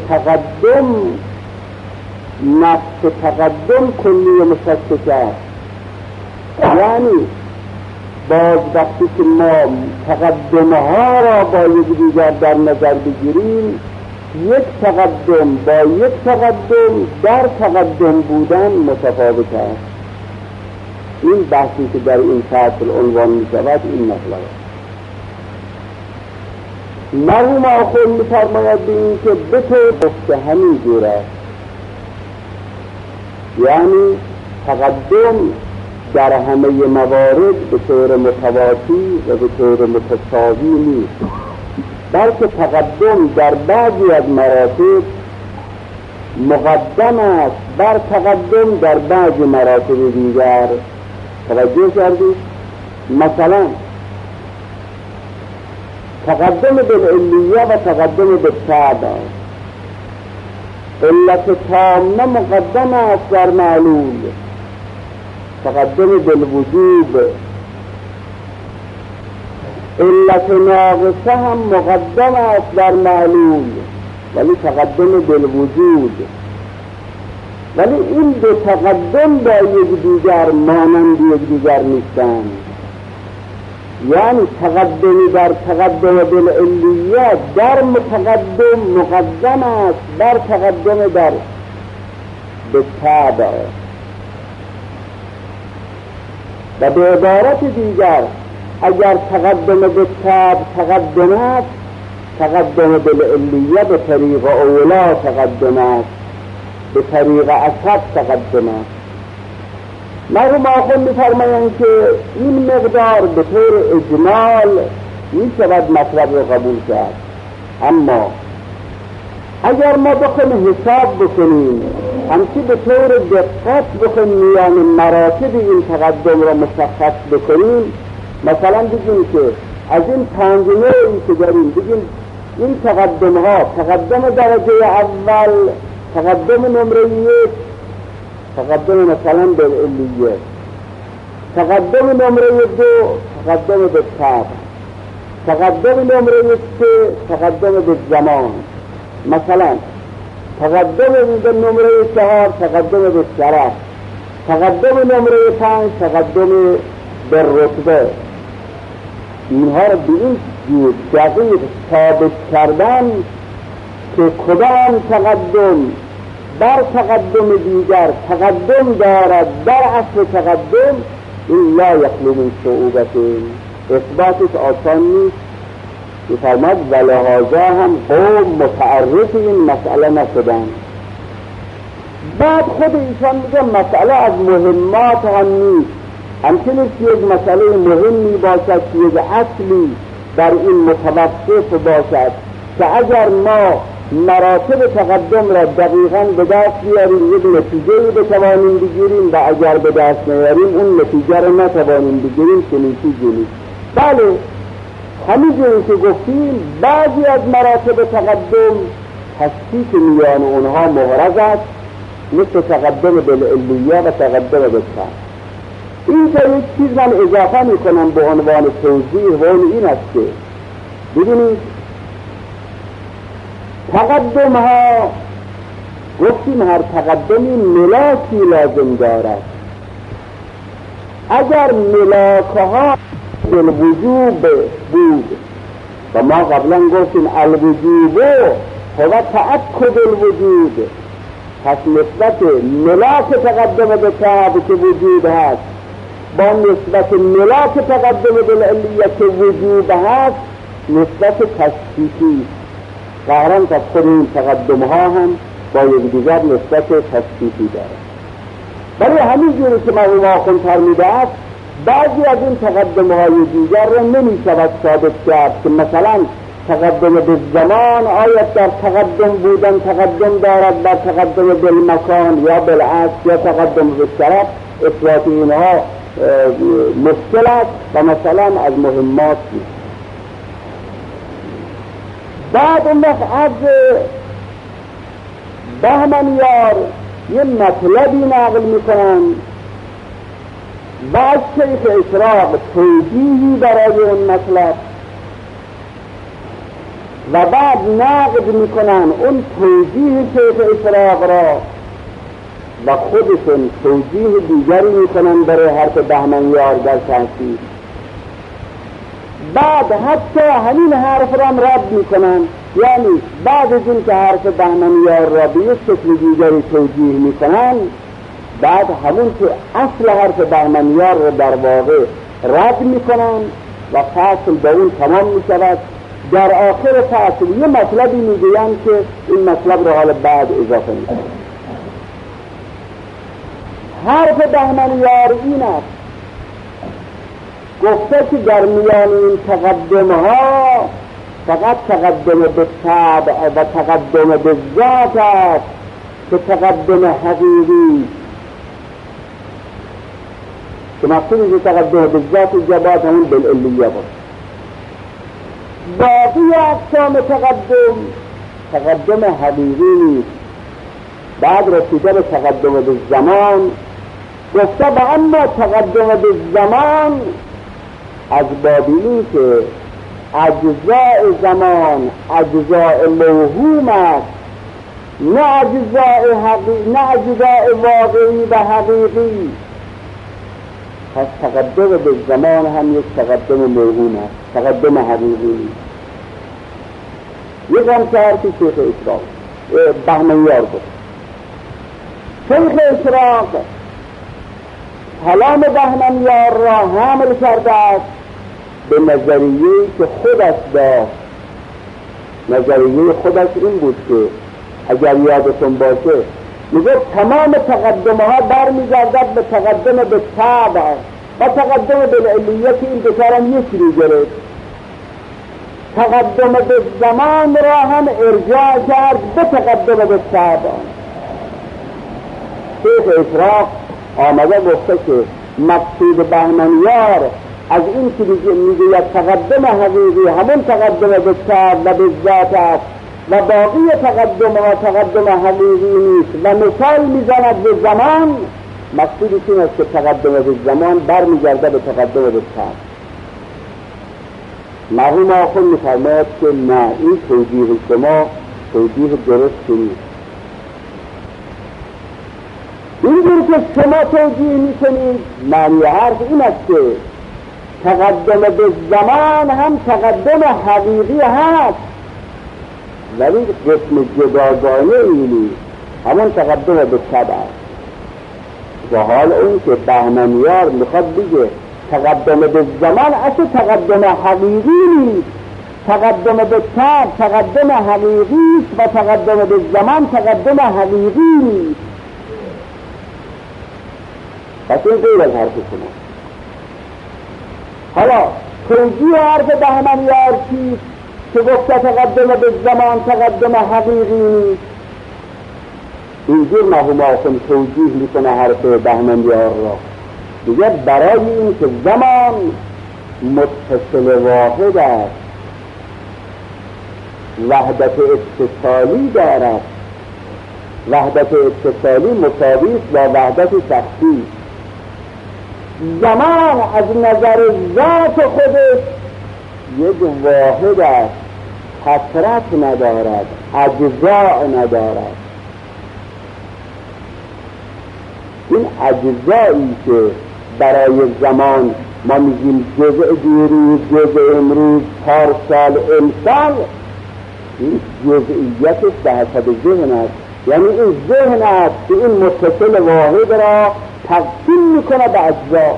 S1: تقدم کلی مشکک است. یعنی باز وقتی که ما تقدمها را با یک دیگر در نظر بگیریم، یک تقدم با یک تقدم در تقدم بودن متفاوت است. این بحثی که در این فصل عنوان می شود این مطلب است. مرحوم آخر می فرماید به این که به طور گفته همین جور است. یعنی تقدم در همه موارد به طور متواتی و به طور متساوی نیست، بلکه تقدم در بعضی از مراتب مقدم است بر تقدم در بعضی مراتب دیگر. توجه کردید؟ مثلا تقدم بالعلیه و تقدم بالطبع، علت تامه مقدم است بر معلول، تقدم بالوجوب. علت ناقصه هم مقدم است بر معلول ولی تقدم بالوجود. ولی این دو تقدم با یکدیگر مانند یکدیگر نیستند. یعنی تقدمی در تقدم بالعلیه در متقدم مقدم است بر تقدم در بالطبع. و به عبارت دیگر اگر تقدم بالطبع تقدم است، تقدم بالعلیه به طریق اولا تقدم است، به طریق اصحب تقدم است. مرحوم آخر می‌فرمایند که این مقدار به طور اجمال می‌شود مطلب را قبول کرد، اما اگر ما بخوایم حساب بکنیم همچی به طور دقت بخون میان مراتب این تقدم را مشخص بکنیم. مثلا بگیم که از این 5 نوعی که داریم، بگیم این تقدم ها: تقدم درجه اول، تقدم نمره 1، تقدم مثلا بالعلیه، تقدم نمره 2، تقدم به طبع، تقدم نمره 3، تقدم به زمان. مثلا تقدم به نمره 4، تقدم به شرف، تقدم نمره 5، تقدم به رتبه. اینها را به این جور دقیق ثابت کردن که کدام تقدم بر تقدم دیگر تقدم دارد در اصل تقدم، این لا یخلو من صعوبت، اثباتش آسان نیست. می‌فرماد ولهذا هم قوم متعرف این مسئله نشدن. بعد خود ایشان میگه مسئله از مهمات هم نیست، همچنین که یک مسئله مهمی باشد که یک اصلی در این متوقف باشد که اگر ما مراتب تقدم را دقیقاً به دست بیاریم یک نتیجه‌ای بتوانیم بگیریم و اگر به دست نیاریم اون نتیجه را نتوانیم بگیریم که نتیجه نیست. بله، همینجوری که گفتیم بعضی از مراتب تقدم تشکیک میان اونها محرز است، مثل تقدم بالعلیه و تقدم بالطبع. این که یک چیز من اضافه میکنم به عنوان توضیح و این است که ببینید تقدم ها، گفتیم هر تقدمی ملاکی لازم دارد. اگر ملاک ها الوجوب بود و ما قبلا گفتیم الوجوب هو تأکد الوجود، پس نسبت ملاک تقدم به طبع که وجود هست با نسبت ملاک تقدم بالعلیه که وجود هست نسبت تشکیکی. قهران که خود این تقدم ها هم با یکدیگر نسبت تشکیکی دارد. برای همین جوری که مرحوم آخوند فرموده است بعضی از این تقدم های دیگر را نمی شود ثابت کرد که مثلا تقدم به زمان آید در تقدم بودن تقدم دارد بر تقدم بالمکان یا بالعکس یا تقدم به شرف. اثبات اینها مشکل است و مثلا از مهمات نیست. بعد اون وقت از بهمنیار یه مطلبی نقل میکنن و از شیخ اشراق توجیهی برای اون مطلب و بعد نقد میکنن اون توجیه شیخ اشراق را و خودشون توجیه دیگری میکنن برای حرف بهمنیار در تحصیل. بعد حتی همین حرف را هم رد میکنن، یعنی بعد از این که حرف بهمنیار را به یک شکل دیگری توجیه میکنن بعد همون که اصل حرف بهمنیار را در واقع رد میکنن و فصل به اون تمام میشود. در آخر فصل یه مطلبی میگوین که این مطلب را حال بعد اضافه میکنن. حرف بهمنیار این است، گفته که در میان این تقدم ها فقط تقدم به طبع و تقدم به ذات است که تقدم حقیقی، که مقصودی که تقدم به ذات جبات همون بالعلیه بود. باقی اقسام تقدم حقیقی نیست. بعد رسیده به تقدم به زمان گفته با اما تقدم به زمان از بابینی که اجزاء زمان اجزاء موهوم است، نه اجزاء واقعی و حقیقی. پس تقدم به زمان هم یک تقدم موهوم است، تقدم حقیقی. یک همچه حرفی شیخ اشراق بهمنیار بود. شیخ اشراق کلام بهمنیار را حمل کرده است به نظریه‌ای که خودش داشت. نظریه خودش این بود که اگر یادتون باشه میگه تمام تقدمها برمیگردد به تقدم به طبع و تقدم به علیه که این دوتارم یکی رو گرفت. تقدم به زمان را هم ارجاع کرد به تقدم به طبع. شیخ اشراق آمده گفته که مقصود بهمنیار از این که میگوید تقدم حقیقی همون تقدم به کار و به ذات است و باقی تقدم حقیقی نیست و مثال میزند به زمان، مقصودش این است که تقدم به زمان برمیگرده به تقدم به کار. مرحوم آخر میفرماید که نه، این توجیه شما توجیه درست نیست. اینجور که شما توجیه میکنید معنی حرف این است که تقدم به زمان هم تقدم حقیقی هست، ولی قسم جداگانه اینی همون تقدم به شب است. و حال این که بهمنیار میخواد بگه تقدم به زمان اصلا تقدم حقیقی نیست، تقدم به شب تقدم حقیقی است و تقدم به زمان تقدم حقیقی نیست. پس این غیر از حرف شما. حالا توجیه حرف بهمنیار چیست که گفته تقدم به زمان تقدم حقیقی نیست؟ اینجور مرحوم آخوند توجیه میکنه حرف بهمنیار را. دیگه برای این که زمان متصل واحد است، وحدت اتصالی دارد، وحدت اتصالی مساوی است با وحدت شخصی. زمان از نظر ذات خودش یک واحد است، کثرت ندارد، اجزاء ندارد. این اجزایی که برای زمان ما میگیم جزء دیروز، جزء امروز، پارسال، امسال، این جزئیتش به حسب ذهن است. یعنی این ذهن است که این متصل واحد را تقسیم میکنه به اجزا.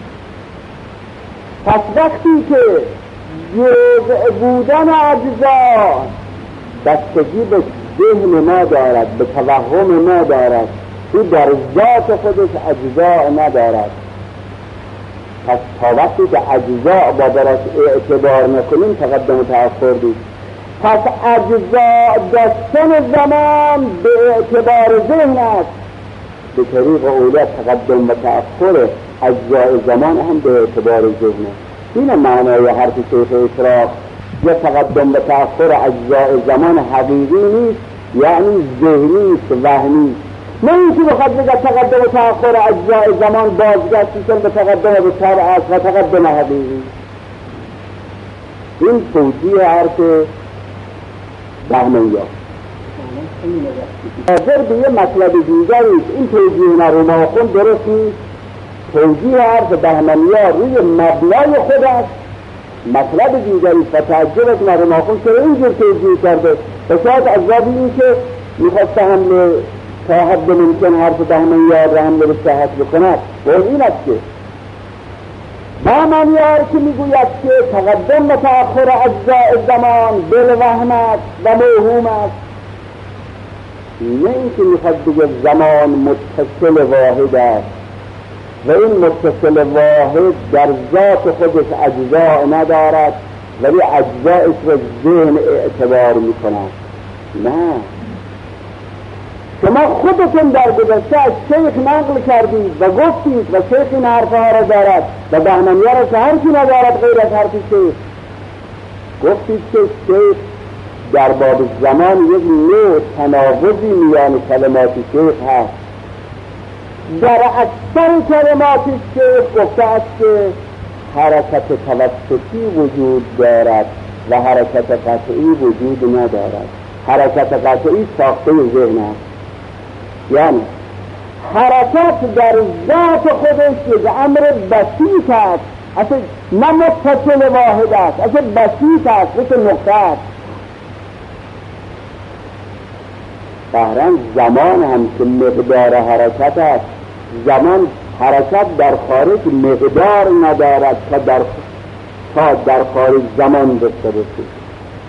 S1: پس وقتی که جزء بودن اجزا بستگی به ذهن ما دارد، به توهم ما دارد، او در ذات خودش اجزا ندارد. پس تا وقتی که اجزا با براش اعتبار نکنیم تقدم و تأخر دید. پس اجزا دستن زمان به اعتبار ذهن است، به طریق اولا تقدم و تأخر اجزاء زمان هم به اعتبار ذهن است. این معنای حرف شیخ اشراق. یا تقدم و تأخر اجزاء زمان حقیقی نیست، یعنی ذهنی است، وهمی. نه اینکه بخواد بگه تقدم و تأخر اجزاء زمان بازگشتی کن به تقدم و شرع است و تقدم حقیقی. این توجیه حرف بهمنیار. حاضر به یه مطلب دیگری، این توجیه مرحوم آخوند درست نیست. توجیه حرف بهمنیار روی مبنای خود است، مطلب دیگری و تعجب از مرحوم آخوند چرا اینجور توجیه کرده. شاید از باب این که میخواسته حمله تا حد ممکن حرف بهمنیار را حمله به صحت بکند. و این است که بهمنیار که میگوید که تقدم و تأخر اجزاء زمان بالوهم است و موهوم است، نه اینکه میخواد بگه زمان متصل واحد است و این متصل واحد در ذات خودش اجزاء ندارد ولی اجزایش را ذهن اعتبار میکند. نه، شما خودتون در گذشته از شیخ نقل کردید و گفتید و شیخ این حرفها را دارد و بهمنیار که حرفی ندارد غیر از حرف شیخ. گفتید که شیخ در باب زمان یک نوع تناقضی میان کلمات شیخ هست. در اکثر کلمات شیخ گفته است که حرکت توسطی وجود دارد و حرکت قطعی وجود ندارد. حرکت قطعی ساخته ذهن است، یعنی حرکت در ذات خودش یک امر بسیط است، اصلا نه متصل واحد است، اصلا بسیط است، مثل نقطه است. بهرحال زمان هم که مقدار حرکت است، زمان حرکت در خارج مقدار ندارد تا در خارج زمان داشته باشد.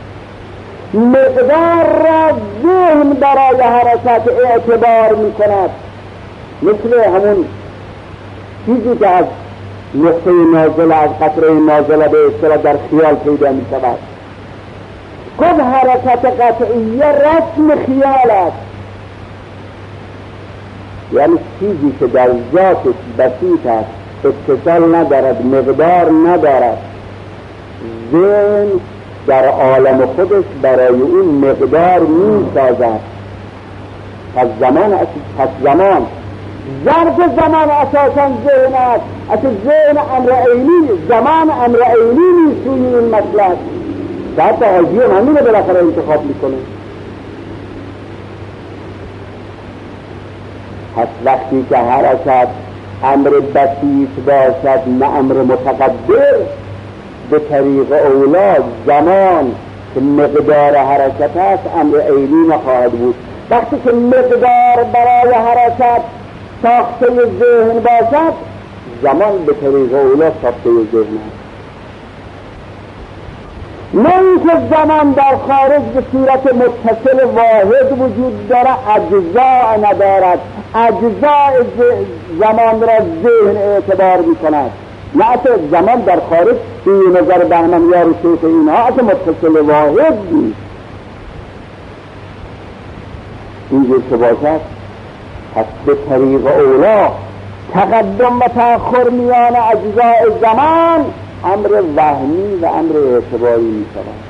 S1: مقدار را ذهن برای حرکت اعتبار می کند، مثل همون چیزی که از نقطه نازله، از قطره نازله به اصطلاح در خیال پیدا می شود. خود حرکت قطعیه رسم خیال است. یعنی چیزی که در ذاتش بسیط است، اتصال ندارد، مقدار ندارد، ذهن در عالم خودش برای اون مقدار می سازد. پس زمان ظرف زمان اساساً ذهن است. اصلا ذهن امر عینی، زمان امر عینی نیست توی این مطلب. حتی حاجی هم همینه بالاخره انتخاب میکنه. پس وقتی که حرکت امر بسیط باشد نه امر متقدر، به طریق اولاد زمان که مقدار حرکت است امر عینی نخواهد بود. وقتی که مقدار برای حرکت ساخته ذهن باشد، زمان به طریق اولاد ساخته ذهن است. نه اینکه زمان در خارج به صورت متصل واحد وجود داره، اجزا ندارد، اجزاء زمان را ذهن اعتبار می کند. نه اصلا زمان در خارج به نظر بهمنیار و شیخ اینها اصلا متصل واحد نیست. اینجور که باشد، پس به طریق اولا تقدم و تأخر میان اجزاء زمان امر وهمی و امر اعتباری می شود.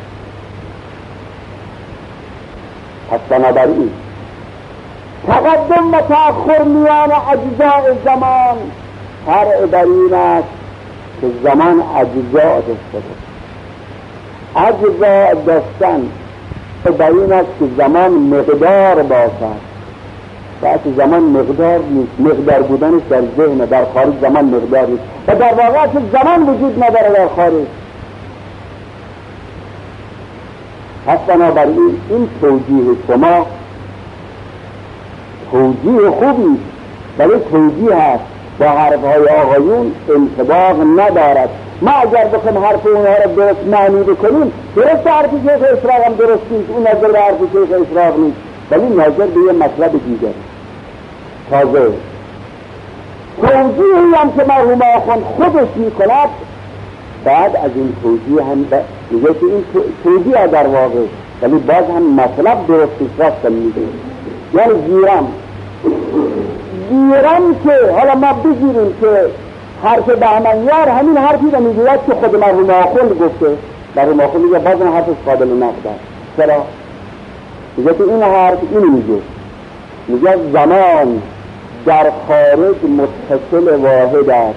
S1: پس بنابراین تقدم و تأخر میان اجزاء زمان فرع بر این است که زمان اجزا داشته باشد. اجزا داشتن بر این است که زمان مقدار باشد. وقتی زمان مقدار نیست، مقدار بودنش در ذهن، در خارج زمان مقدار نیست و در واقع زمان وجود نداره در خارج. پس بنابراین این توجیه شما توجیه خوبی، ولی توجیه هست با حرفهای آقایون انطباق ندارد. ما اگر بخوایم حرف اونها را درست معنی بکنیم، درست حرف شیخ اشراق هم درست نیست، اون نظر به حرف شیخ اشراق نیست، ولی نظر به یه مطلب دیگر تازه توجیهی هم که مرحوم آخوند خودش میکند، بعد از این توجیه هم میگه که این توجیه در واقع، ولی باز هم مطلب درستش راستم میده. یعنی گیرم که حالا ما بگیریم که حرف بهمنیار همین حرفی رو میگوید که خود مرحوم آخوند گفته. مرحوم آخوند میگه باز هم حرفش قابل نقد است. چرا؟ میگه که این حرف اینو میگه زمان در خارج متصل واحد است،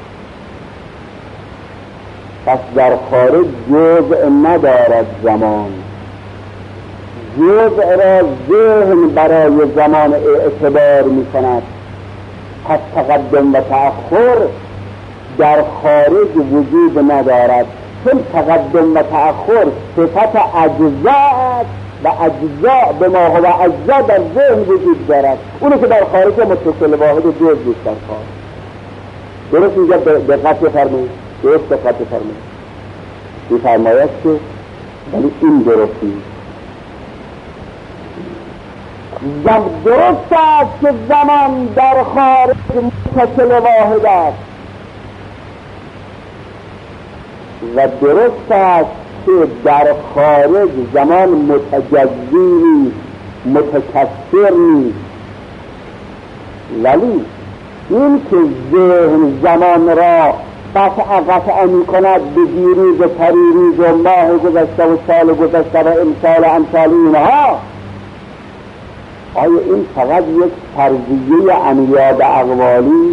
S1: پس در خارج جزء ندارد. زمان جزء را ذهن برای زمان اعتبار می کند. پس تقدم و تأخر در خارج وجود ندارد، چون تقدم و تأخر صفت اجزا است و اجزا به ما هو اجزا در ذهن وجود دارد. اونو که در خارج متصل واحد و جز نیست در خارج. درست اینجا دقت بفرمایید، درست دقت بفرمایید. می‌فرماید که ولی این درست نیست. درست است که زمان در خارج متصل واحد است و درست است که در خارج زمان متجزی نیست، متکثر نیست. ولی این که ذهن زمان را قطع می کند به دیروز و پریروز و ماه گذشته و سال گذشته و امسال امثال اینها، آیا این فقط یک فرضیه انیاد اقوالی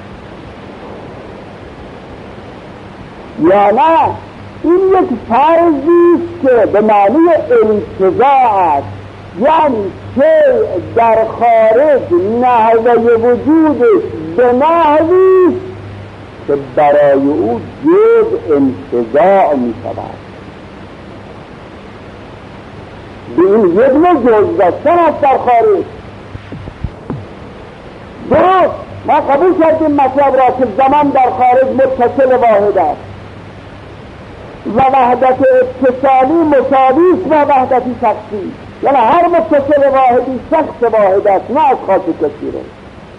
S1: یا نه؟ این یک فرضی است که به معنی انتزاع است، یعنی که در خارج نحوه وجودش به نحوی که برای او جز انتزاع می شود. به این یک جز داشتن است در خارج. درست ما قبول کردیم مطلب را که زمان در خارج متصل واحد است و وحدت اتصالی مساوی است با وحدت شخصی، یعنی هر متصل واحدی شخص واحد است، نه از خاص کسی را.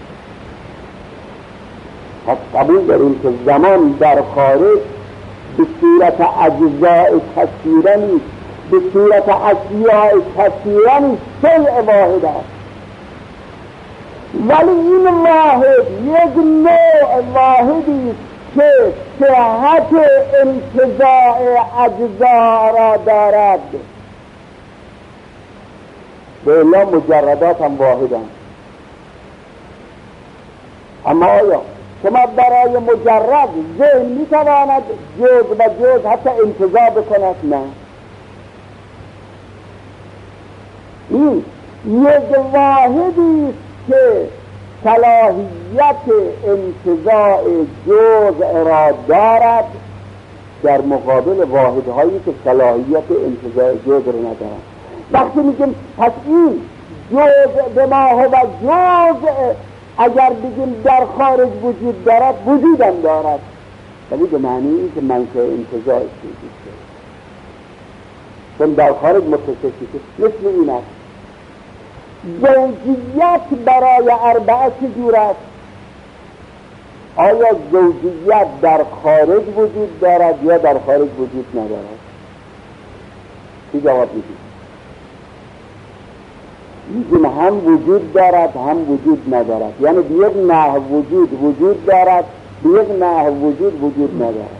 S1: پس قبول داریم که زمان در خارج به صورت اجزاء کثیره نیست، به صورت اشیاء کثیره نیست، شیء واحد است. ولی این واحد یک نوع واحدی که صحت انتزاع اجزا را دارد. به الا مجردات هم واحدند. اما آیا شما برای مجرد ذهن میتواند جز و جز حتی انتزاع بکند؟ نه. این یک واحدی که صلاحیت انتزاع جزء را دارد در مقابل واحدهایی که صلاحیت انتزاع جزء را ندارد. وقتی میگیم پس این جزء به ما هو جزء اگر بگیم در خارج وجود دارد، وجودم دارد، ولی به معنی این که منشأ انتزاع وجود دارد، چون در خارج متصل شده. مثل این است زوجیت برای اربعه چجور است؟ آیا زوجیت در خارج وجود دارد یا در خارج وجود ندارد؟ چی جواب میدید؟ میگیم هم وجود دارد هم وجود ندارد، یعنی به یک نحو وجود دارد، به یک نحو وجود ندارد.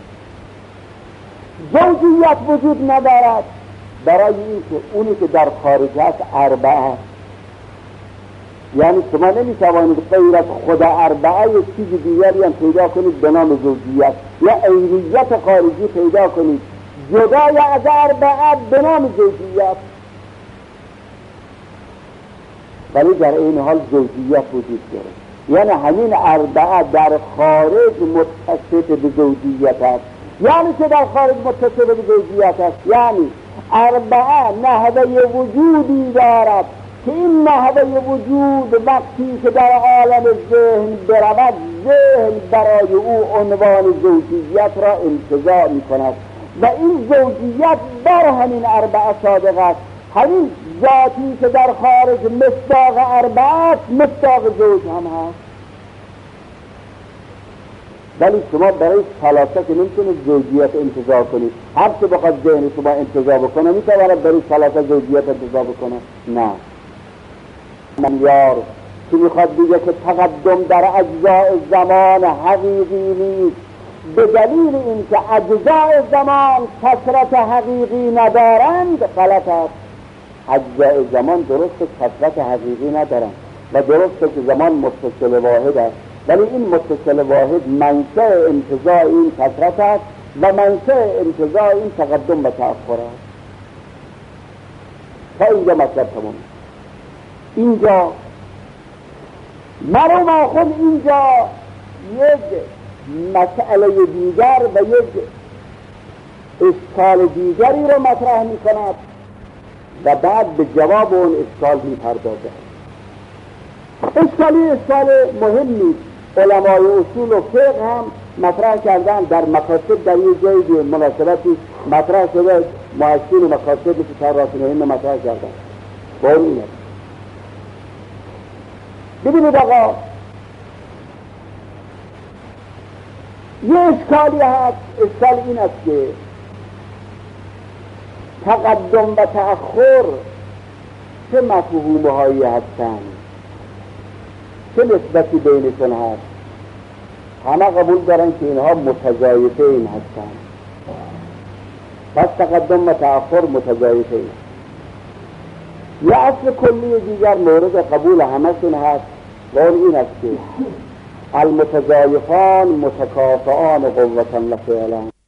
S1: زوجیت وجود ندارد برای اینکه اونی که در خارج است اربعه، یعنی شما نمیتوانید غیر از خود اربعه یک چیز دیگری هم پیدا کنید به نام زوجیت یا عینیت خارجی پیدا کنید جدای از اربعه به نام زوجیت، ولی در این حال زوجیت وجود دارد. یعنی همین اربعه در خارج متصل به زوجیت است. یعنی که در خارج متصل به زوجیت است، یعنی اربعه نحوه وجودی دارد که این نحوه وجود وقتی که در عالم ذهن برود، ذهن برای او عنوان زوجیت را انتزاع می کند و این زوجیت بر همین اربعه صادق است. همین ذاتی که در خارج مصداق اربعه مصداق زوج هم هست. ولی شما برای ثلاثه که نمیتونید زوجیت انتزاع کنید، هر که بخواد ذهن شما انتزاع بکنه میتواند برای ثلاثه زوجیت انتزاع بکنه؟ نه. یار که میخواد بگه که تقدم در اجزاء زمان حقیقی نیست به دلیل اینکه اجزاء زمان کثرت حقیقی ندارند، غلط است. اجزاء زمان درست کثرت حقیقی ندارند و درسته که زمان متصل واحد است، ولی این متصل واحد منشأ انتزاع این کثرت است و منشأ انتزاع این تقدم و تأخر است. تا اینجا مطلب تمام. اینجا مرحوم آخوند اینجا یک مسئله دیگر و یک اشکال دیگری رو مطرح می کند و بعد به جواب اون اشکال می پردازد. اشکال مهمی علمای اصول و فقه هم مطرح کردن در مقاصد، در یه جایی به مناسبتی مطرح شده، محسین مقاصد مثل شراسنهین مطرح کردن. با اون اینه ببینید آقا، یه اشکالی هست. اشکال این است که تقدم و تأخر چه مفهومهایی هستند، چه نسبتی بینشون هست؟ همه قبول دارن که اینها متضایفین هستند. پس تقدم و تأخر متضایفین. یه اصل کلی دیگر مورد قبول همشون هست و این است که المتضایفان متکافئان قوة و فعلا.